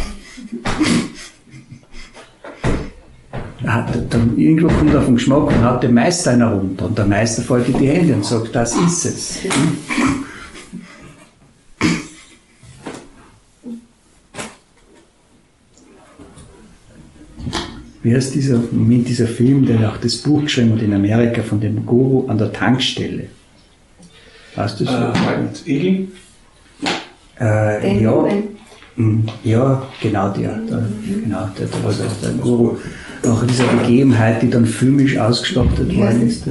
Dann irgendwo kommt er auf den Geschmack und haut dem Meister einer runter und der Meister fällt in die Hände und sagt, das ist es. Wie heißt dieser Film, der auch das Buch geschrieben hat in Amerika von dem Guru an der Tankstelle? Weißt du das? Egel? Ja, genau der Guru. Nach dieser Begebenheit, die dann filmisch ausgestattet worden ist.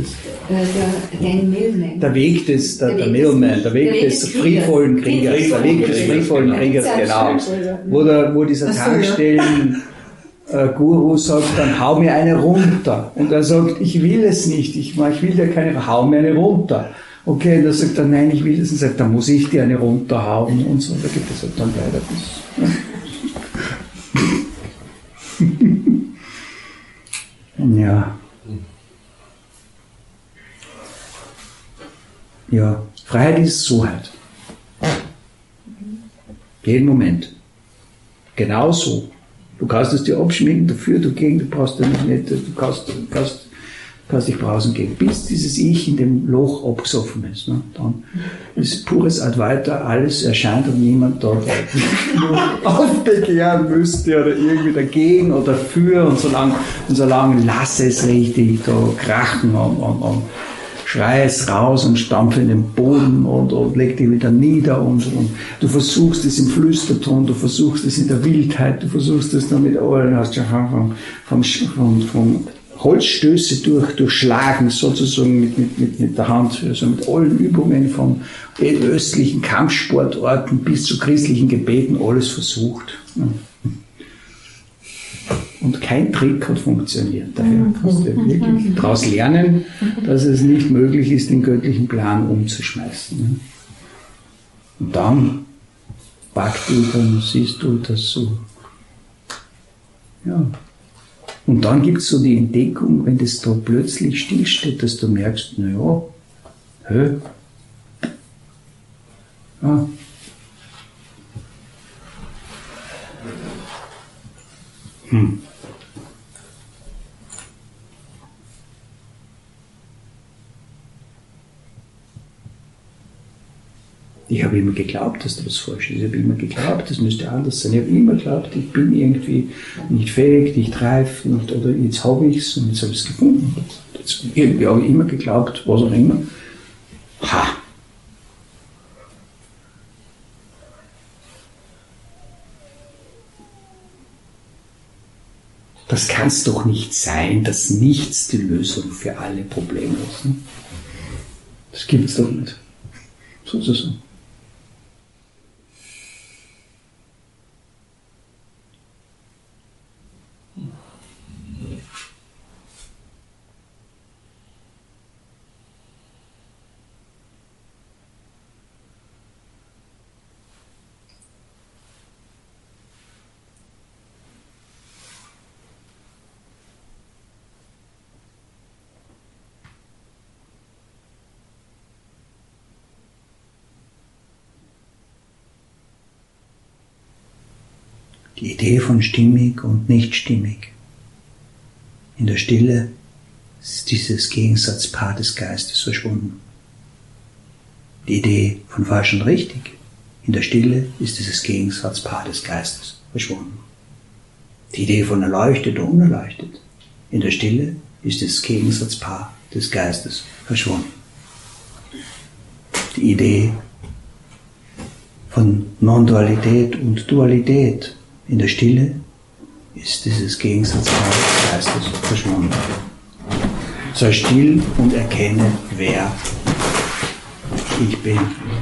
Der Weg des Middleman, der Weg des friedvollen Kriegers, genau. Wo dieser Tankstellen Guru sagt dann, hau mir eine runter. Und er sagt, ich will es nicht, ich will dir keine, hau mir eine runter. Okay, und dann sagt er, nein, ich will es. Und sagt, dann muss ich dir eine runterhauen und so. Da gibt es halt dann weiter bis. Ja. Ja, Freiheit ist Soheit. Jeden Moment. Genau so. Du kannst es dir abschminken, dafür, dagegen, du brauchst ja nicht, du kannst dich brausen gehen, bis dieses Ich in dem Loch abgesoffen ist. Ne? Dann ist pures Advaita, alles erscheint und niemand da nur aufbegehren müsste oder irgendwie dagegen oder für und solange lass es richtig da krachen und schrei es raus und stampfe in den Boden und leg dich wieder nieder und du versuchst es im Flüsterton, du versuchst es in der Wildheit, du versuchst es dann mit allen, hast du vom Holzstöße durchschlagen, sozusagen mit der Hand, also mit allen Übungen von östlichen Kampfsportorten bis zu christlichen Gebeten, alles versucht. Und kein Trick hat funktioniert. Daher kannst du wirklich daraus lernen, dass es nicht möglich ist, den göttlichen Plan umzuschmeißen. Und dann siehst du das so. Ja. Und dann gibt es so die Entdeckung, wenn das da plötzlich stillsteht, dass du merkst, naja, ja. Ich habe immer geglaubt, dass das falsch ist. Ich habe immer geglaubt, das müsste anders sein. Ich habe immer geglaubt, ich bin irgendwie nicht fähig, nicht reif, nicht, oder jetzt habe ich es und jetzt habe ich es gefunden. Jetzt, irgendwie habe ich immer geglaubt, was auch immer. Ha! Das kann es doch nicht sein, dass nichts die Lösung für alle Probleme ist. Ne? Das gibt es doch nicht. Sozusagen. Die Idee von stimmig und nicht stimmig. In der Stille ist dieses Gegensatzpaar des Geistes verschwunden. Die Idee von falsch und richtig. In der Stille ist dieses Gegensatzpaar des Geistes verschwunden. Die Idee von erleuchtet und unerleuchtet. In der Stille ist das Gegensatzpaar des Geistes verschwunden. Die Idee von Non-Dualität und Dualität. In der Stille ist dieses Gegensatzpaar des Geistes verschwunden. Sei still und erkenne, wer ich bin.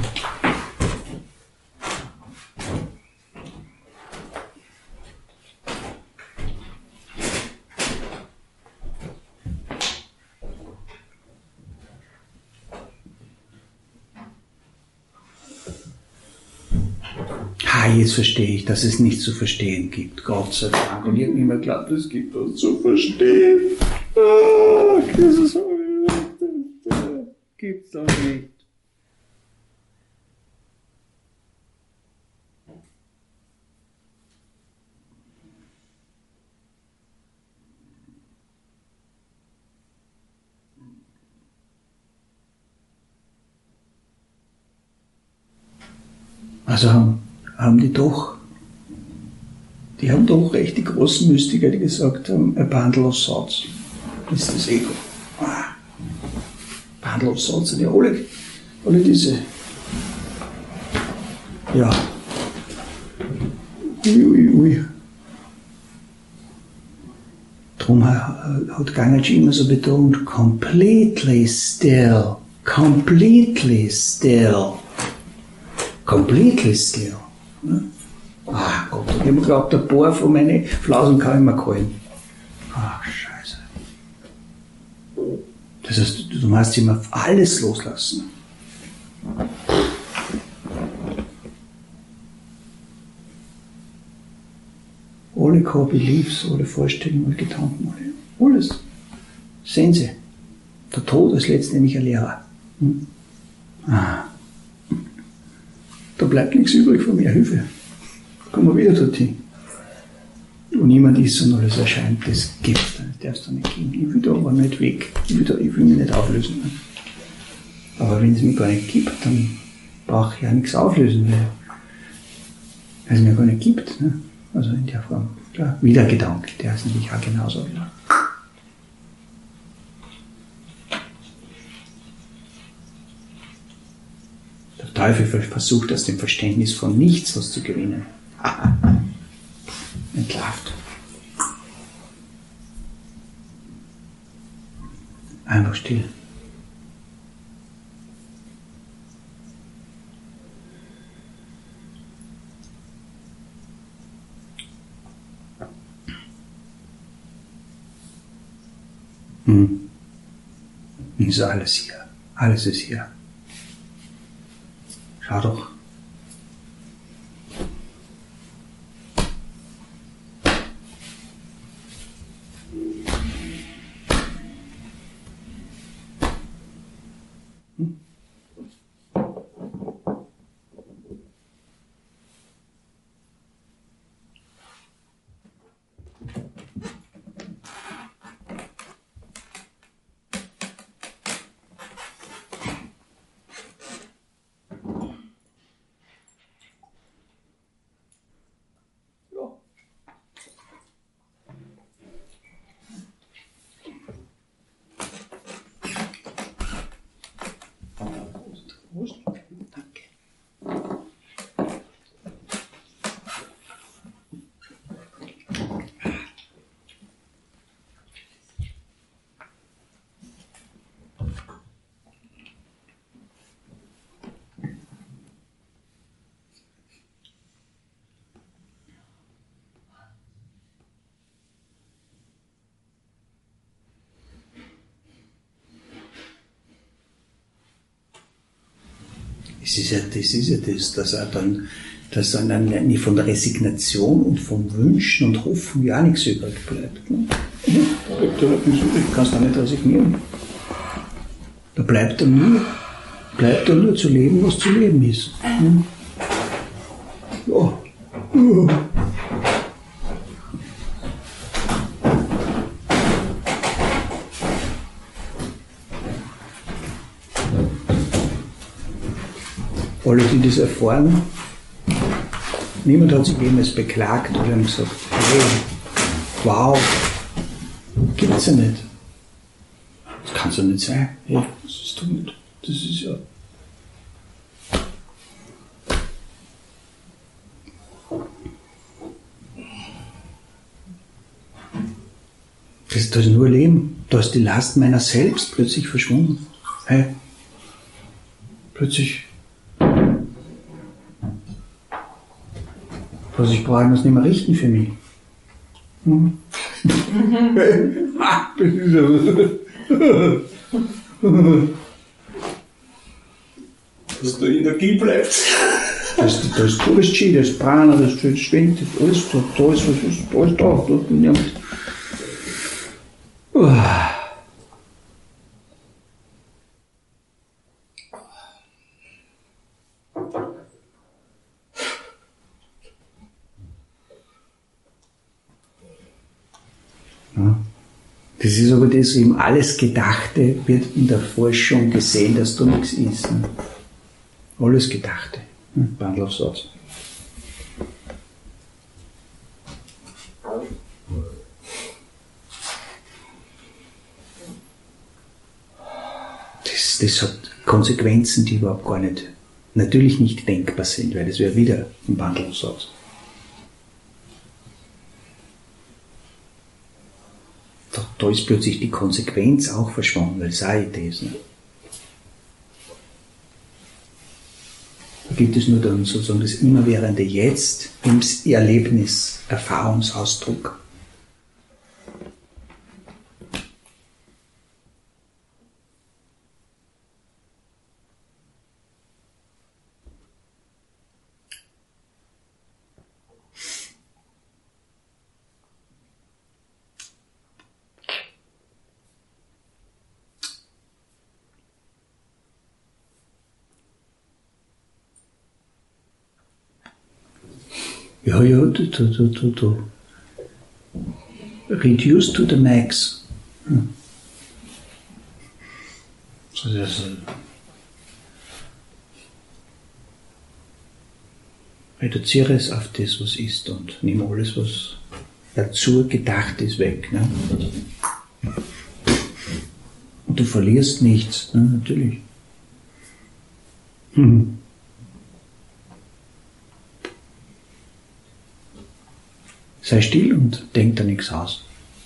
Jetzt verstehe ich, dass es nichts zu verstehen gibt. Gott sei Dank. Und ich habe immer geglaubt, es gibt was zu verstehen. Das ist gibt's doch nicht. Also haben die haben doch recht, die großen Mystiker, die gesagt haben, a bundle of thoughts ist das Ego. Bundle of thoughts sind ja alle diese, ja, Drum hat Gangaji immer so betont, completely still, completely still. Completely still. Ne? Gott, ich habe mir geglaubt, ein paar von meinen Flausen kann ich mir kalten. Scheiße. Das heißt, du musst immer alles loslassen. Alle Core-Beliefs, alle Vorstellungen, alle Gedanken, alles. Sehen Sie, der Tod ist letztendlich ein Lehrer. Da bleibt nichts übrig von mir, Hilfe. Kommen wir wieder dorthin. Wo niemand ist und alles erscheint, das gibt's dann, das darfst du nicht geben. Ich will da aber nicht weg. Ich will mich nicht auflösen. Ne? Aber wenn es mich gar nicht gibt, dann brauche ich ja nichts auflösen, weil es mir gar nicht gibt. Ne? Also in der Form. Klar, wieder Gedanke, der ist nämlich auch genauso. Ja. Der Teufel versucht aus dem Verständnis von nichts was zu gewinnen. Entlarvt. Einfach still. Ist alles hier. Alles ist hier. Schau doch. Das ist ja das, dass dann von der Resignation und vom Wünschen und Hoffen ja nichts übrig bleibt. Ne? Da bleibt ja nichts übrig, kannst du nicht resignieren. Da bleibt dann nur zu leben, was zu leben ist. Ne? Ja. Alle, die das erfahren, niemand hat sich jemals beklagt oder haben gesagt, hey, wow, gibt's ja nicht. Das kann's ja nicht sein. Hey, das ist doch nicht. Das ist ja. Das ist nur Leben. Da ist die Last meiner selbst plötzlich verschwunden. Hey, plötzlich. Was ich brauche, muss nicht mehr richten für mich. Dass da Energie bleibt. Da ist alles Chi, da ist Prana, da ist Schwingt, alles da, was ist alles da. Ja. Das ist aber das, eben alles Gedachte wird in der Forschung gesehen, dass da nichts ist. Ne? Alles Gedachte. Bandlaufsatz. Das hat Konsequenzen, die überhaupt gar nicht, natürlich nicht denkbar sind, weil das wäre wieder ein Bandlaufsatz. Da ist plötzlich die Konsequenz auch verschwunden, weil es auch Idee ist. Ne? Da gibt es nur dann sozusagen das immerwährende Jetzt im Erlebnis, Erfahrungsausdruck. Ja, du. Reduce to the max. Reduziere es auf das, was ist und nimm alles, was dazu gedacht ist, weg. Ne? Und du verlierst nichts, ne? Natürlich. Sei still und denk da nichts aus.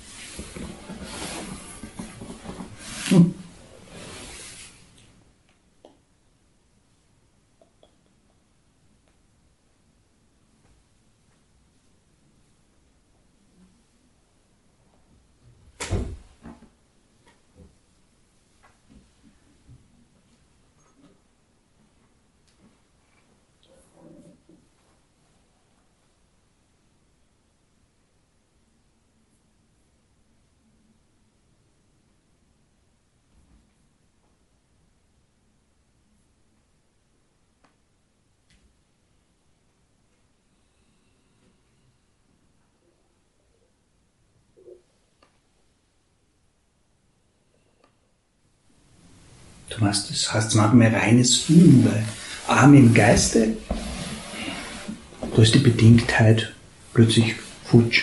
Du hast das heißt manchmal reines Fühlen, weil arm im Geiste, da ist die Bedingtheit plötzlich futsch.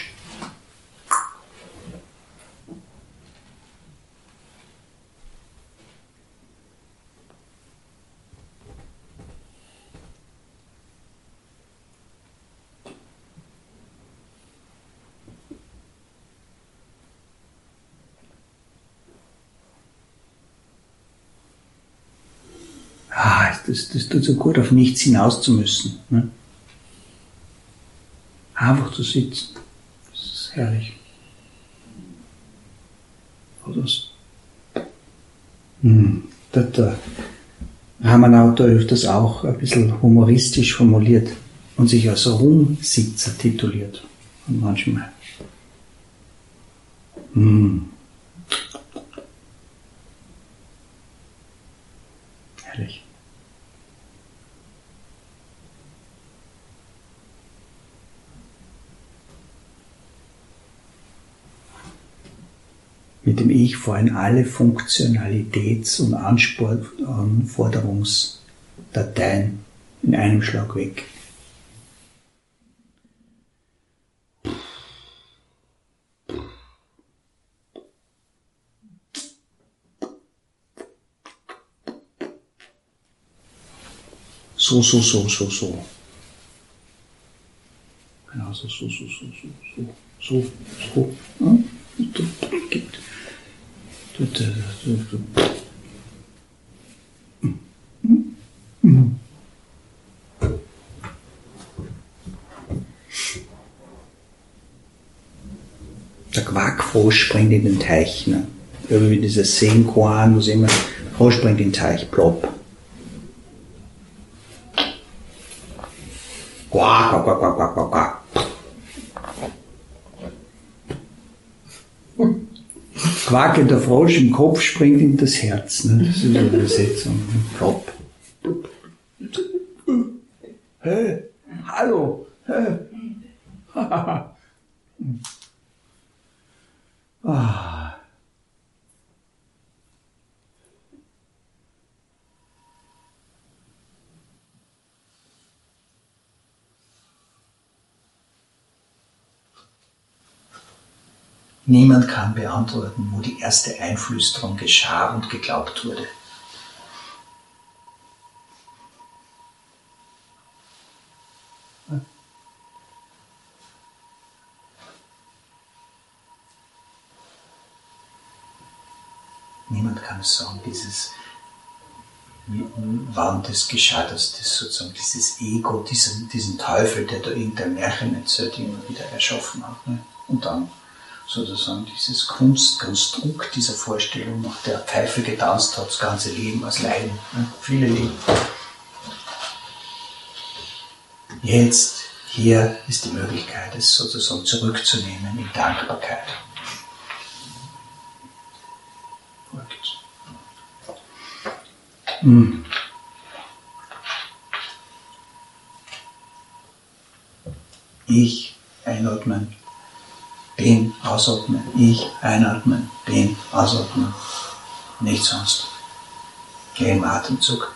Das tut so gut, auf nichts hinaus zu müssen. Ne? Einfach zu sitzen. Das ist herrlich. Oder Ramanautor öfters auch ein bisschen humoristisch formuliert und sich als Rumsitzer tituliert. Und manchmal. Herrlich. Mit dem Ich fallen alle Funktionalitäts- und Anforderungsdateien in einem Schlag weg. So. Genau, so. Ja? Gibt. Der Quackfrosch springt in den Teich. Ne? Wie dieses Seenkorn, wo sie immer, der Frosch springt in den Teich, plopp. Quack, quack, quack, quack, quack, quack. Quakender Frosch im Kopf springt in das Herz. Ne? Das ist eine Übersetzung. Plopp. Hey, hallo. Hey. Ah. Niemand kann beantworten, wo die erste Einflüsterung geschah und geglaubt wurde. Niemand kann es sagen, wann das geschah, dass das sozusagen dieses Ego, diesen Teufel, der da irgendein Märchen erzählt, immer wieder erschaffen hat. Ne? Und dann sozusagen dieses Kunstkonstrukt dieser Vorstellung, nach der Pfeife getanzt hat, das ganze Leben als Leiden, ne? Viele Leben. Jetzt, hier ist die Möglichkeit, es sozusagen zurückzunehmen in Dankbarkeit. Ich einatmen, bin ausatmen, ich einatmen, bin ausatmen, nicht sonst. Geh im Atemzug.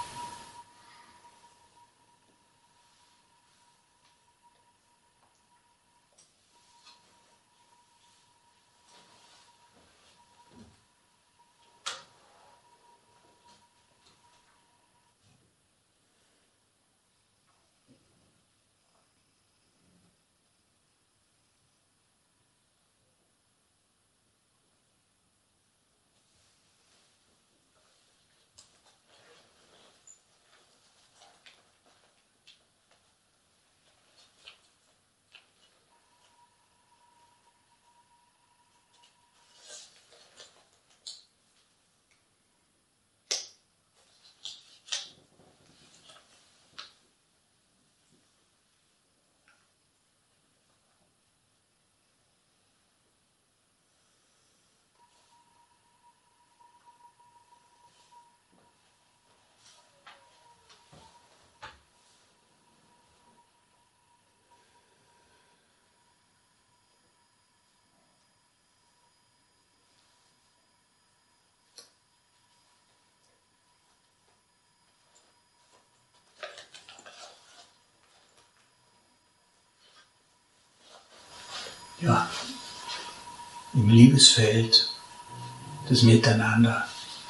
Ja, im Liebesfeld, das Miteinander.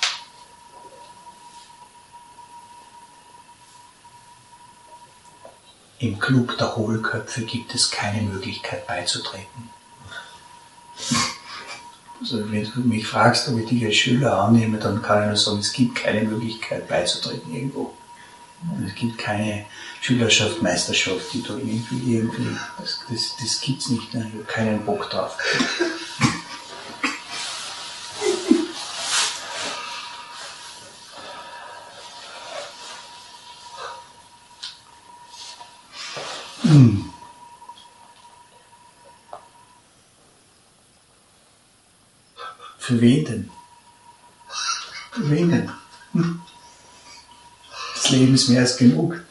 Im Club der Hohlköpfe gibt es keine Möglichkeit beizutreten. Also wenn du mich fragst, ob ich dich als Schüler annehme, dann kann ich nur sagen, es gibt keine Möglichkeit beizutreten irgendwo. Und es gibt keine Schülerschaft, Meisterschaft, die da irgendwie das gibt's nicht, ne? Ich habe keinen Bock drauf. Für wen denn? Für wen denn? Das Leben ist mehr als genug.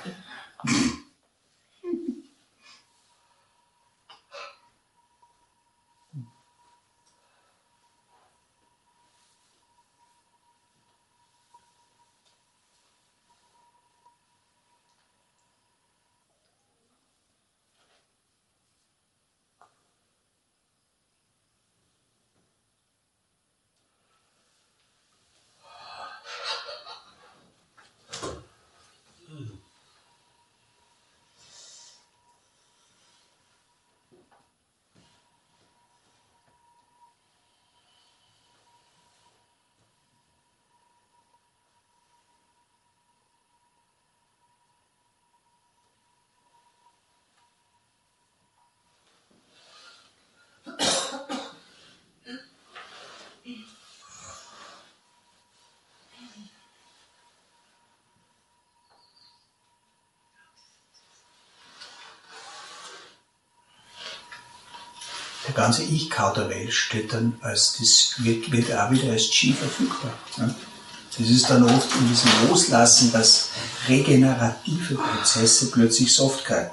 Der ganze Ich-Kau der Welt steht dann wird auch wieder als Qi verfügbar. Ja? Das ist dann oft in diesem Loslassen, dass regenerative Prozesse plötzlich Softkeit.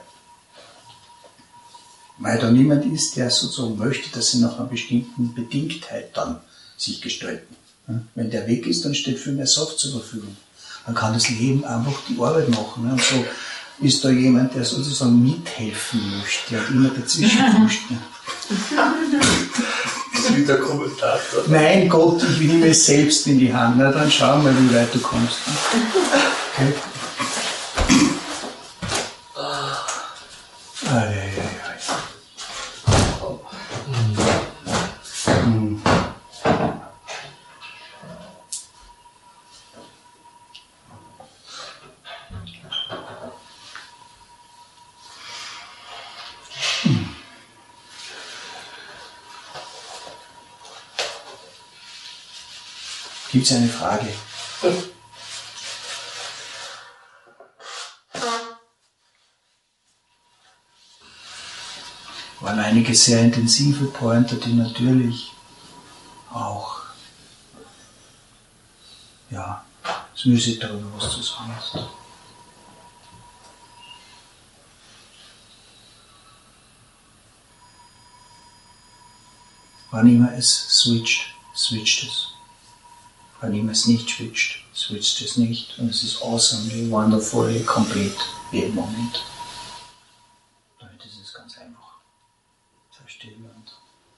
Weil da niemand ist, der sozusagen möchte, dass sie nach einer bestimmten Bedingtheit dann sich gestalten. Ja? Wenn der weg ist, dann steht viel mehr Soft zur Verfügung. Dann kann das Leben einfach die Arbeit machen. Ja? Und so ist da jemand, der sozusagen mithelfen möchte und immer dazwischen möchte. Das ist wie der Kommentator. Mein Gott, ich nehme es selbst in die Hand. Na, dann schauen wir, wie weit du kommst. Okay. Gibt es eine Frage? Waren einige sehr intensive Pointer, die natürlich auch, ja, es müsse darüber was zu sagen ist. Wann immer es switcht, switcht es. Wann immer es nicht switcht es nicht. Und es ist awesomely, wonderfully, complete, jeden Moment. Damit ist es ganz einfach. Sehr still und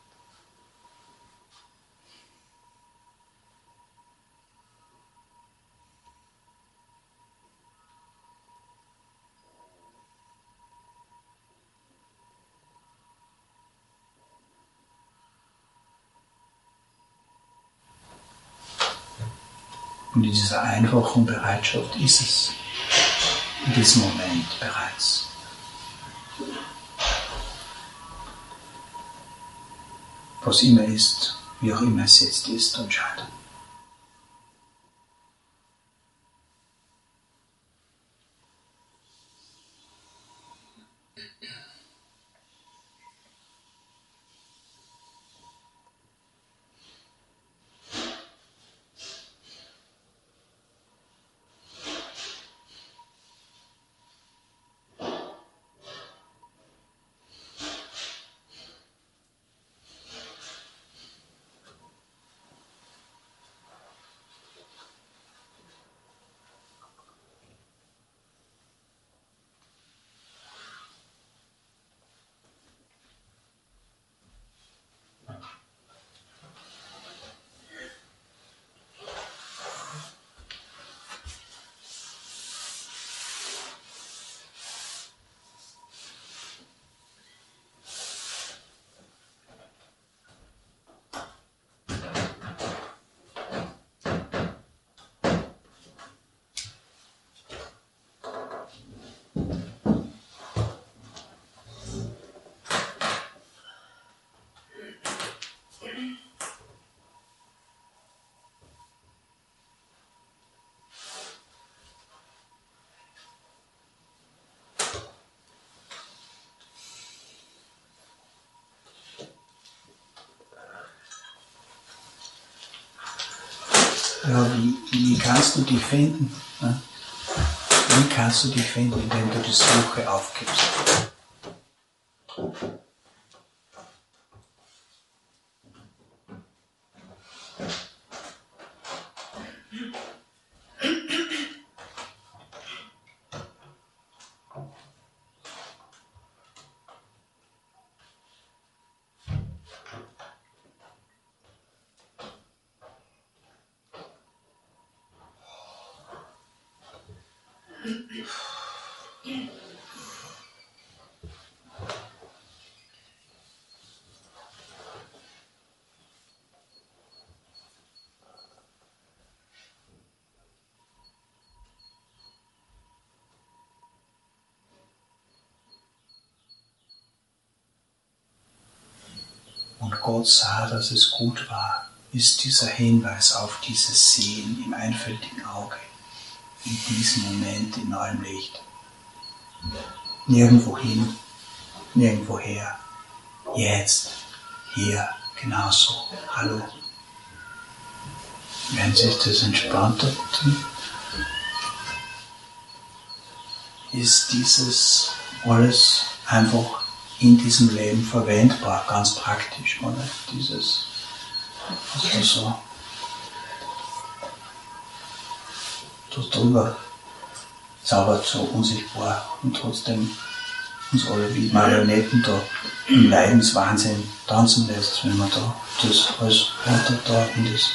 in dieser einfachen Bereitschaft ist es in diesem Moment bereits. Was immer ist, wie auch immer es jetzt ist und scheint. Ja, wie kannst du dich finden? Ne? Wie kannst du dich finden, indem du die Suche aufgibst? Und Gott sah, dass es gut war, ist dieser Hinweis auf dieses Sehen im einfältigen Auge, in diesem Moment in neuem Licht. Nirgendwo hin, nirgendwo her, jetzt, hier, genauso, hallo. Wenn sich das entspannter tut, ist dieses alles einfach in diesem Leben verwendbar, ganz praktisch, oder? Dieses, also so drüber zaubert, so unsichtbar und trotzdem uns alle wie Marionetten da im Leidenswahnsinn tanzen lässt, wenn man da das alles runter in das.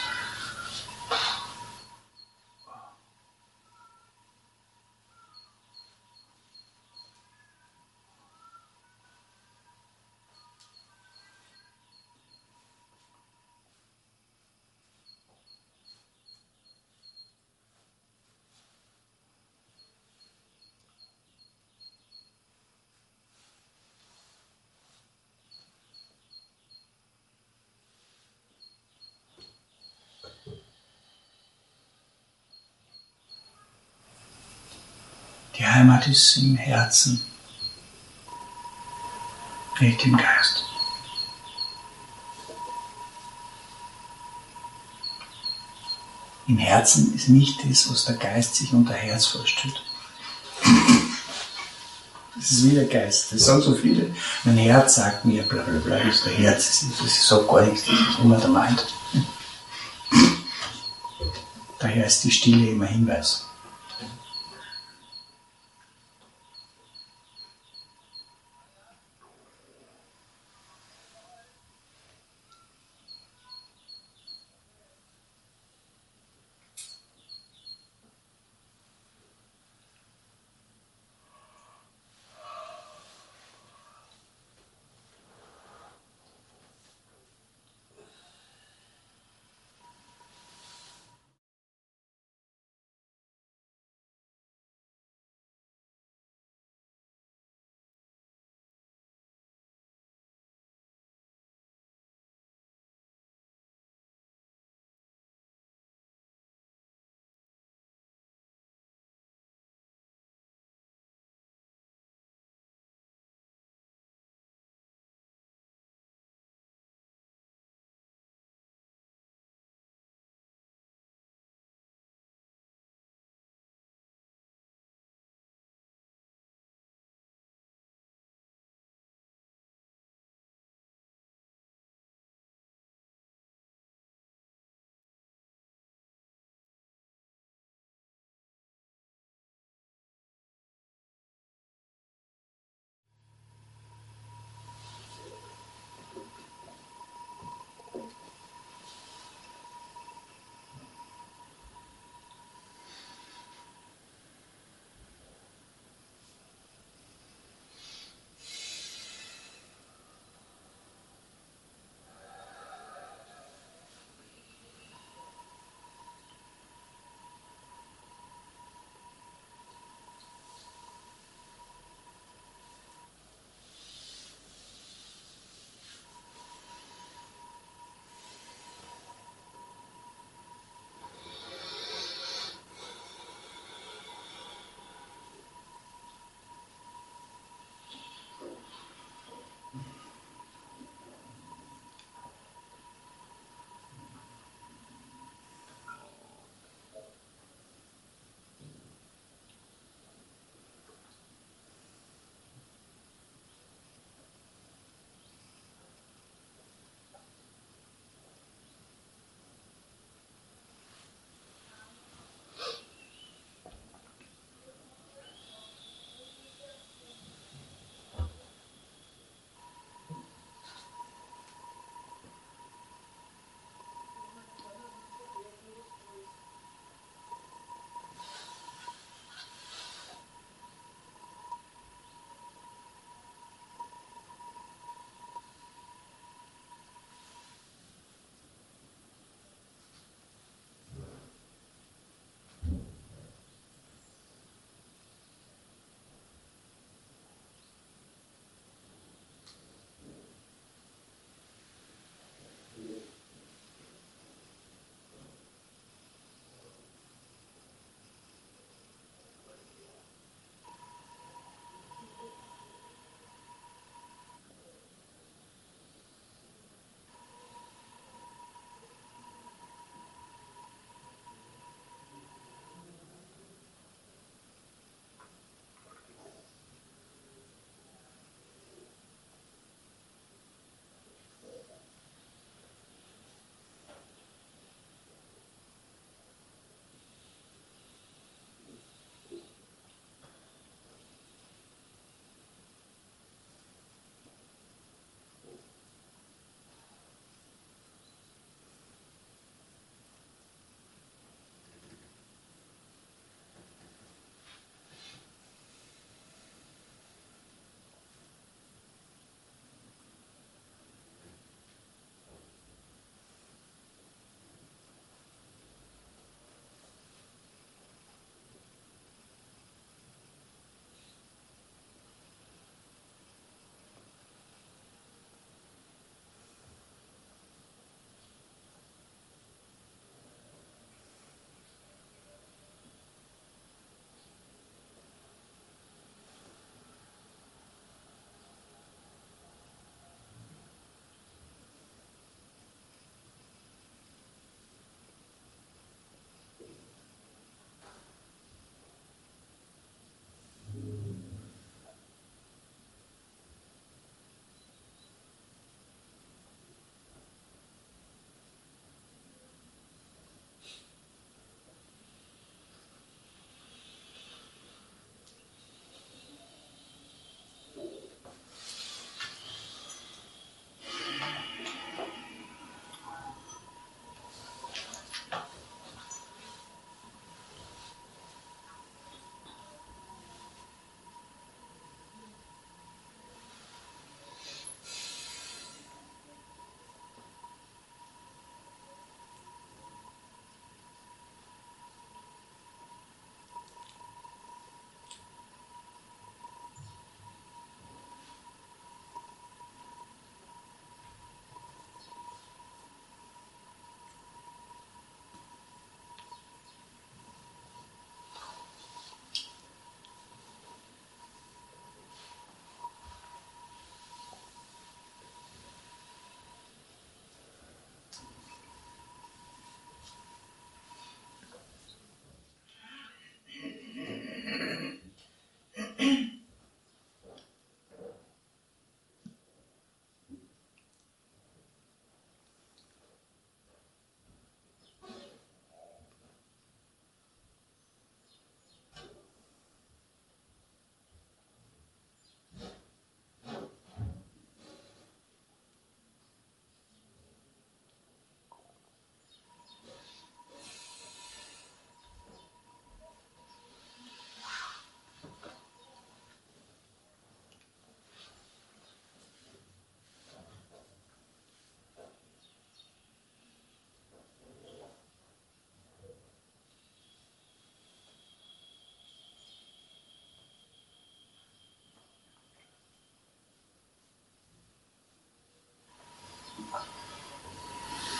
Die Heimat ist im Herzen, nicht im Geist. Im Herzen ist nicht das, was der Geist sich unter Herz vorstellt. Das ist wie der Geist. Das sagen so viele. Mein Herz sagt mir, bla bla bla, das ist der Herz. Das sagt gar nichts, das ist immer der Mind. Daher ist die Stille immer Hinweis.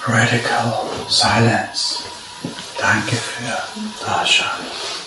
Radical Silence. Danke für Dasein.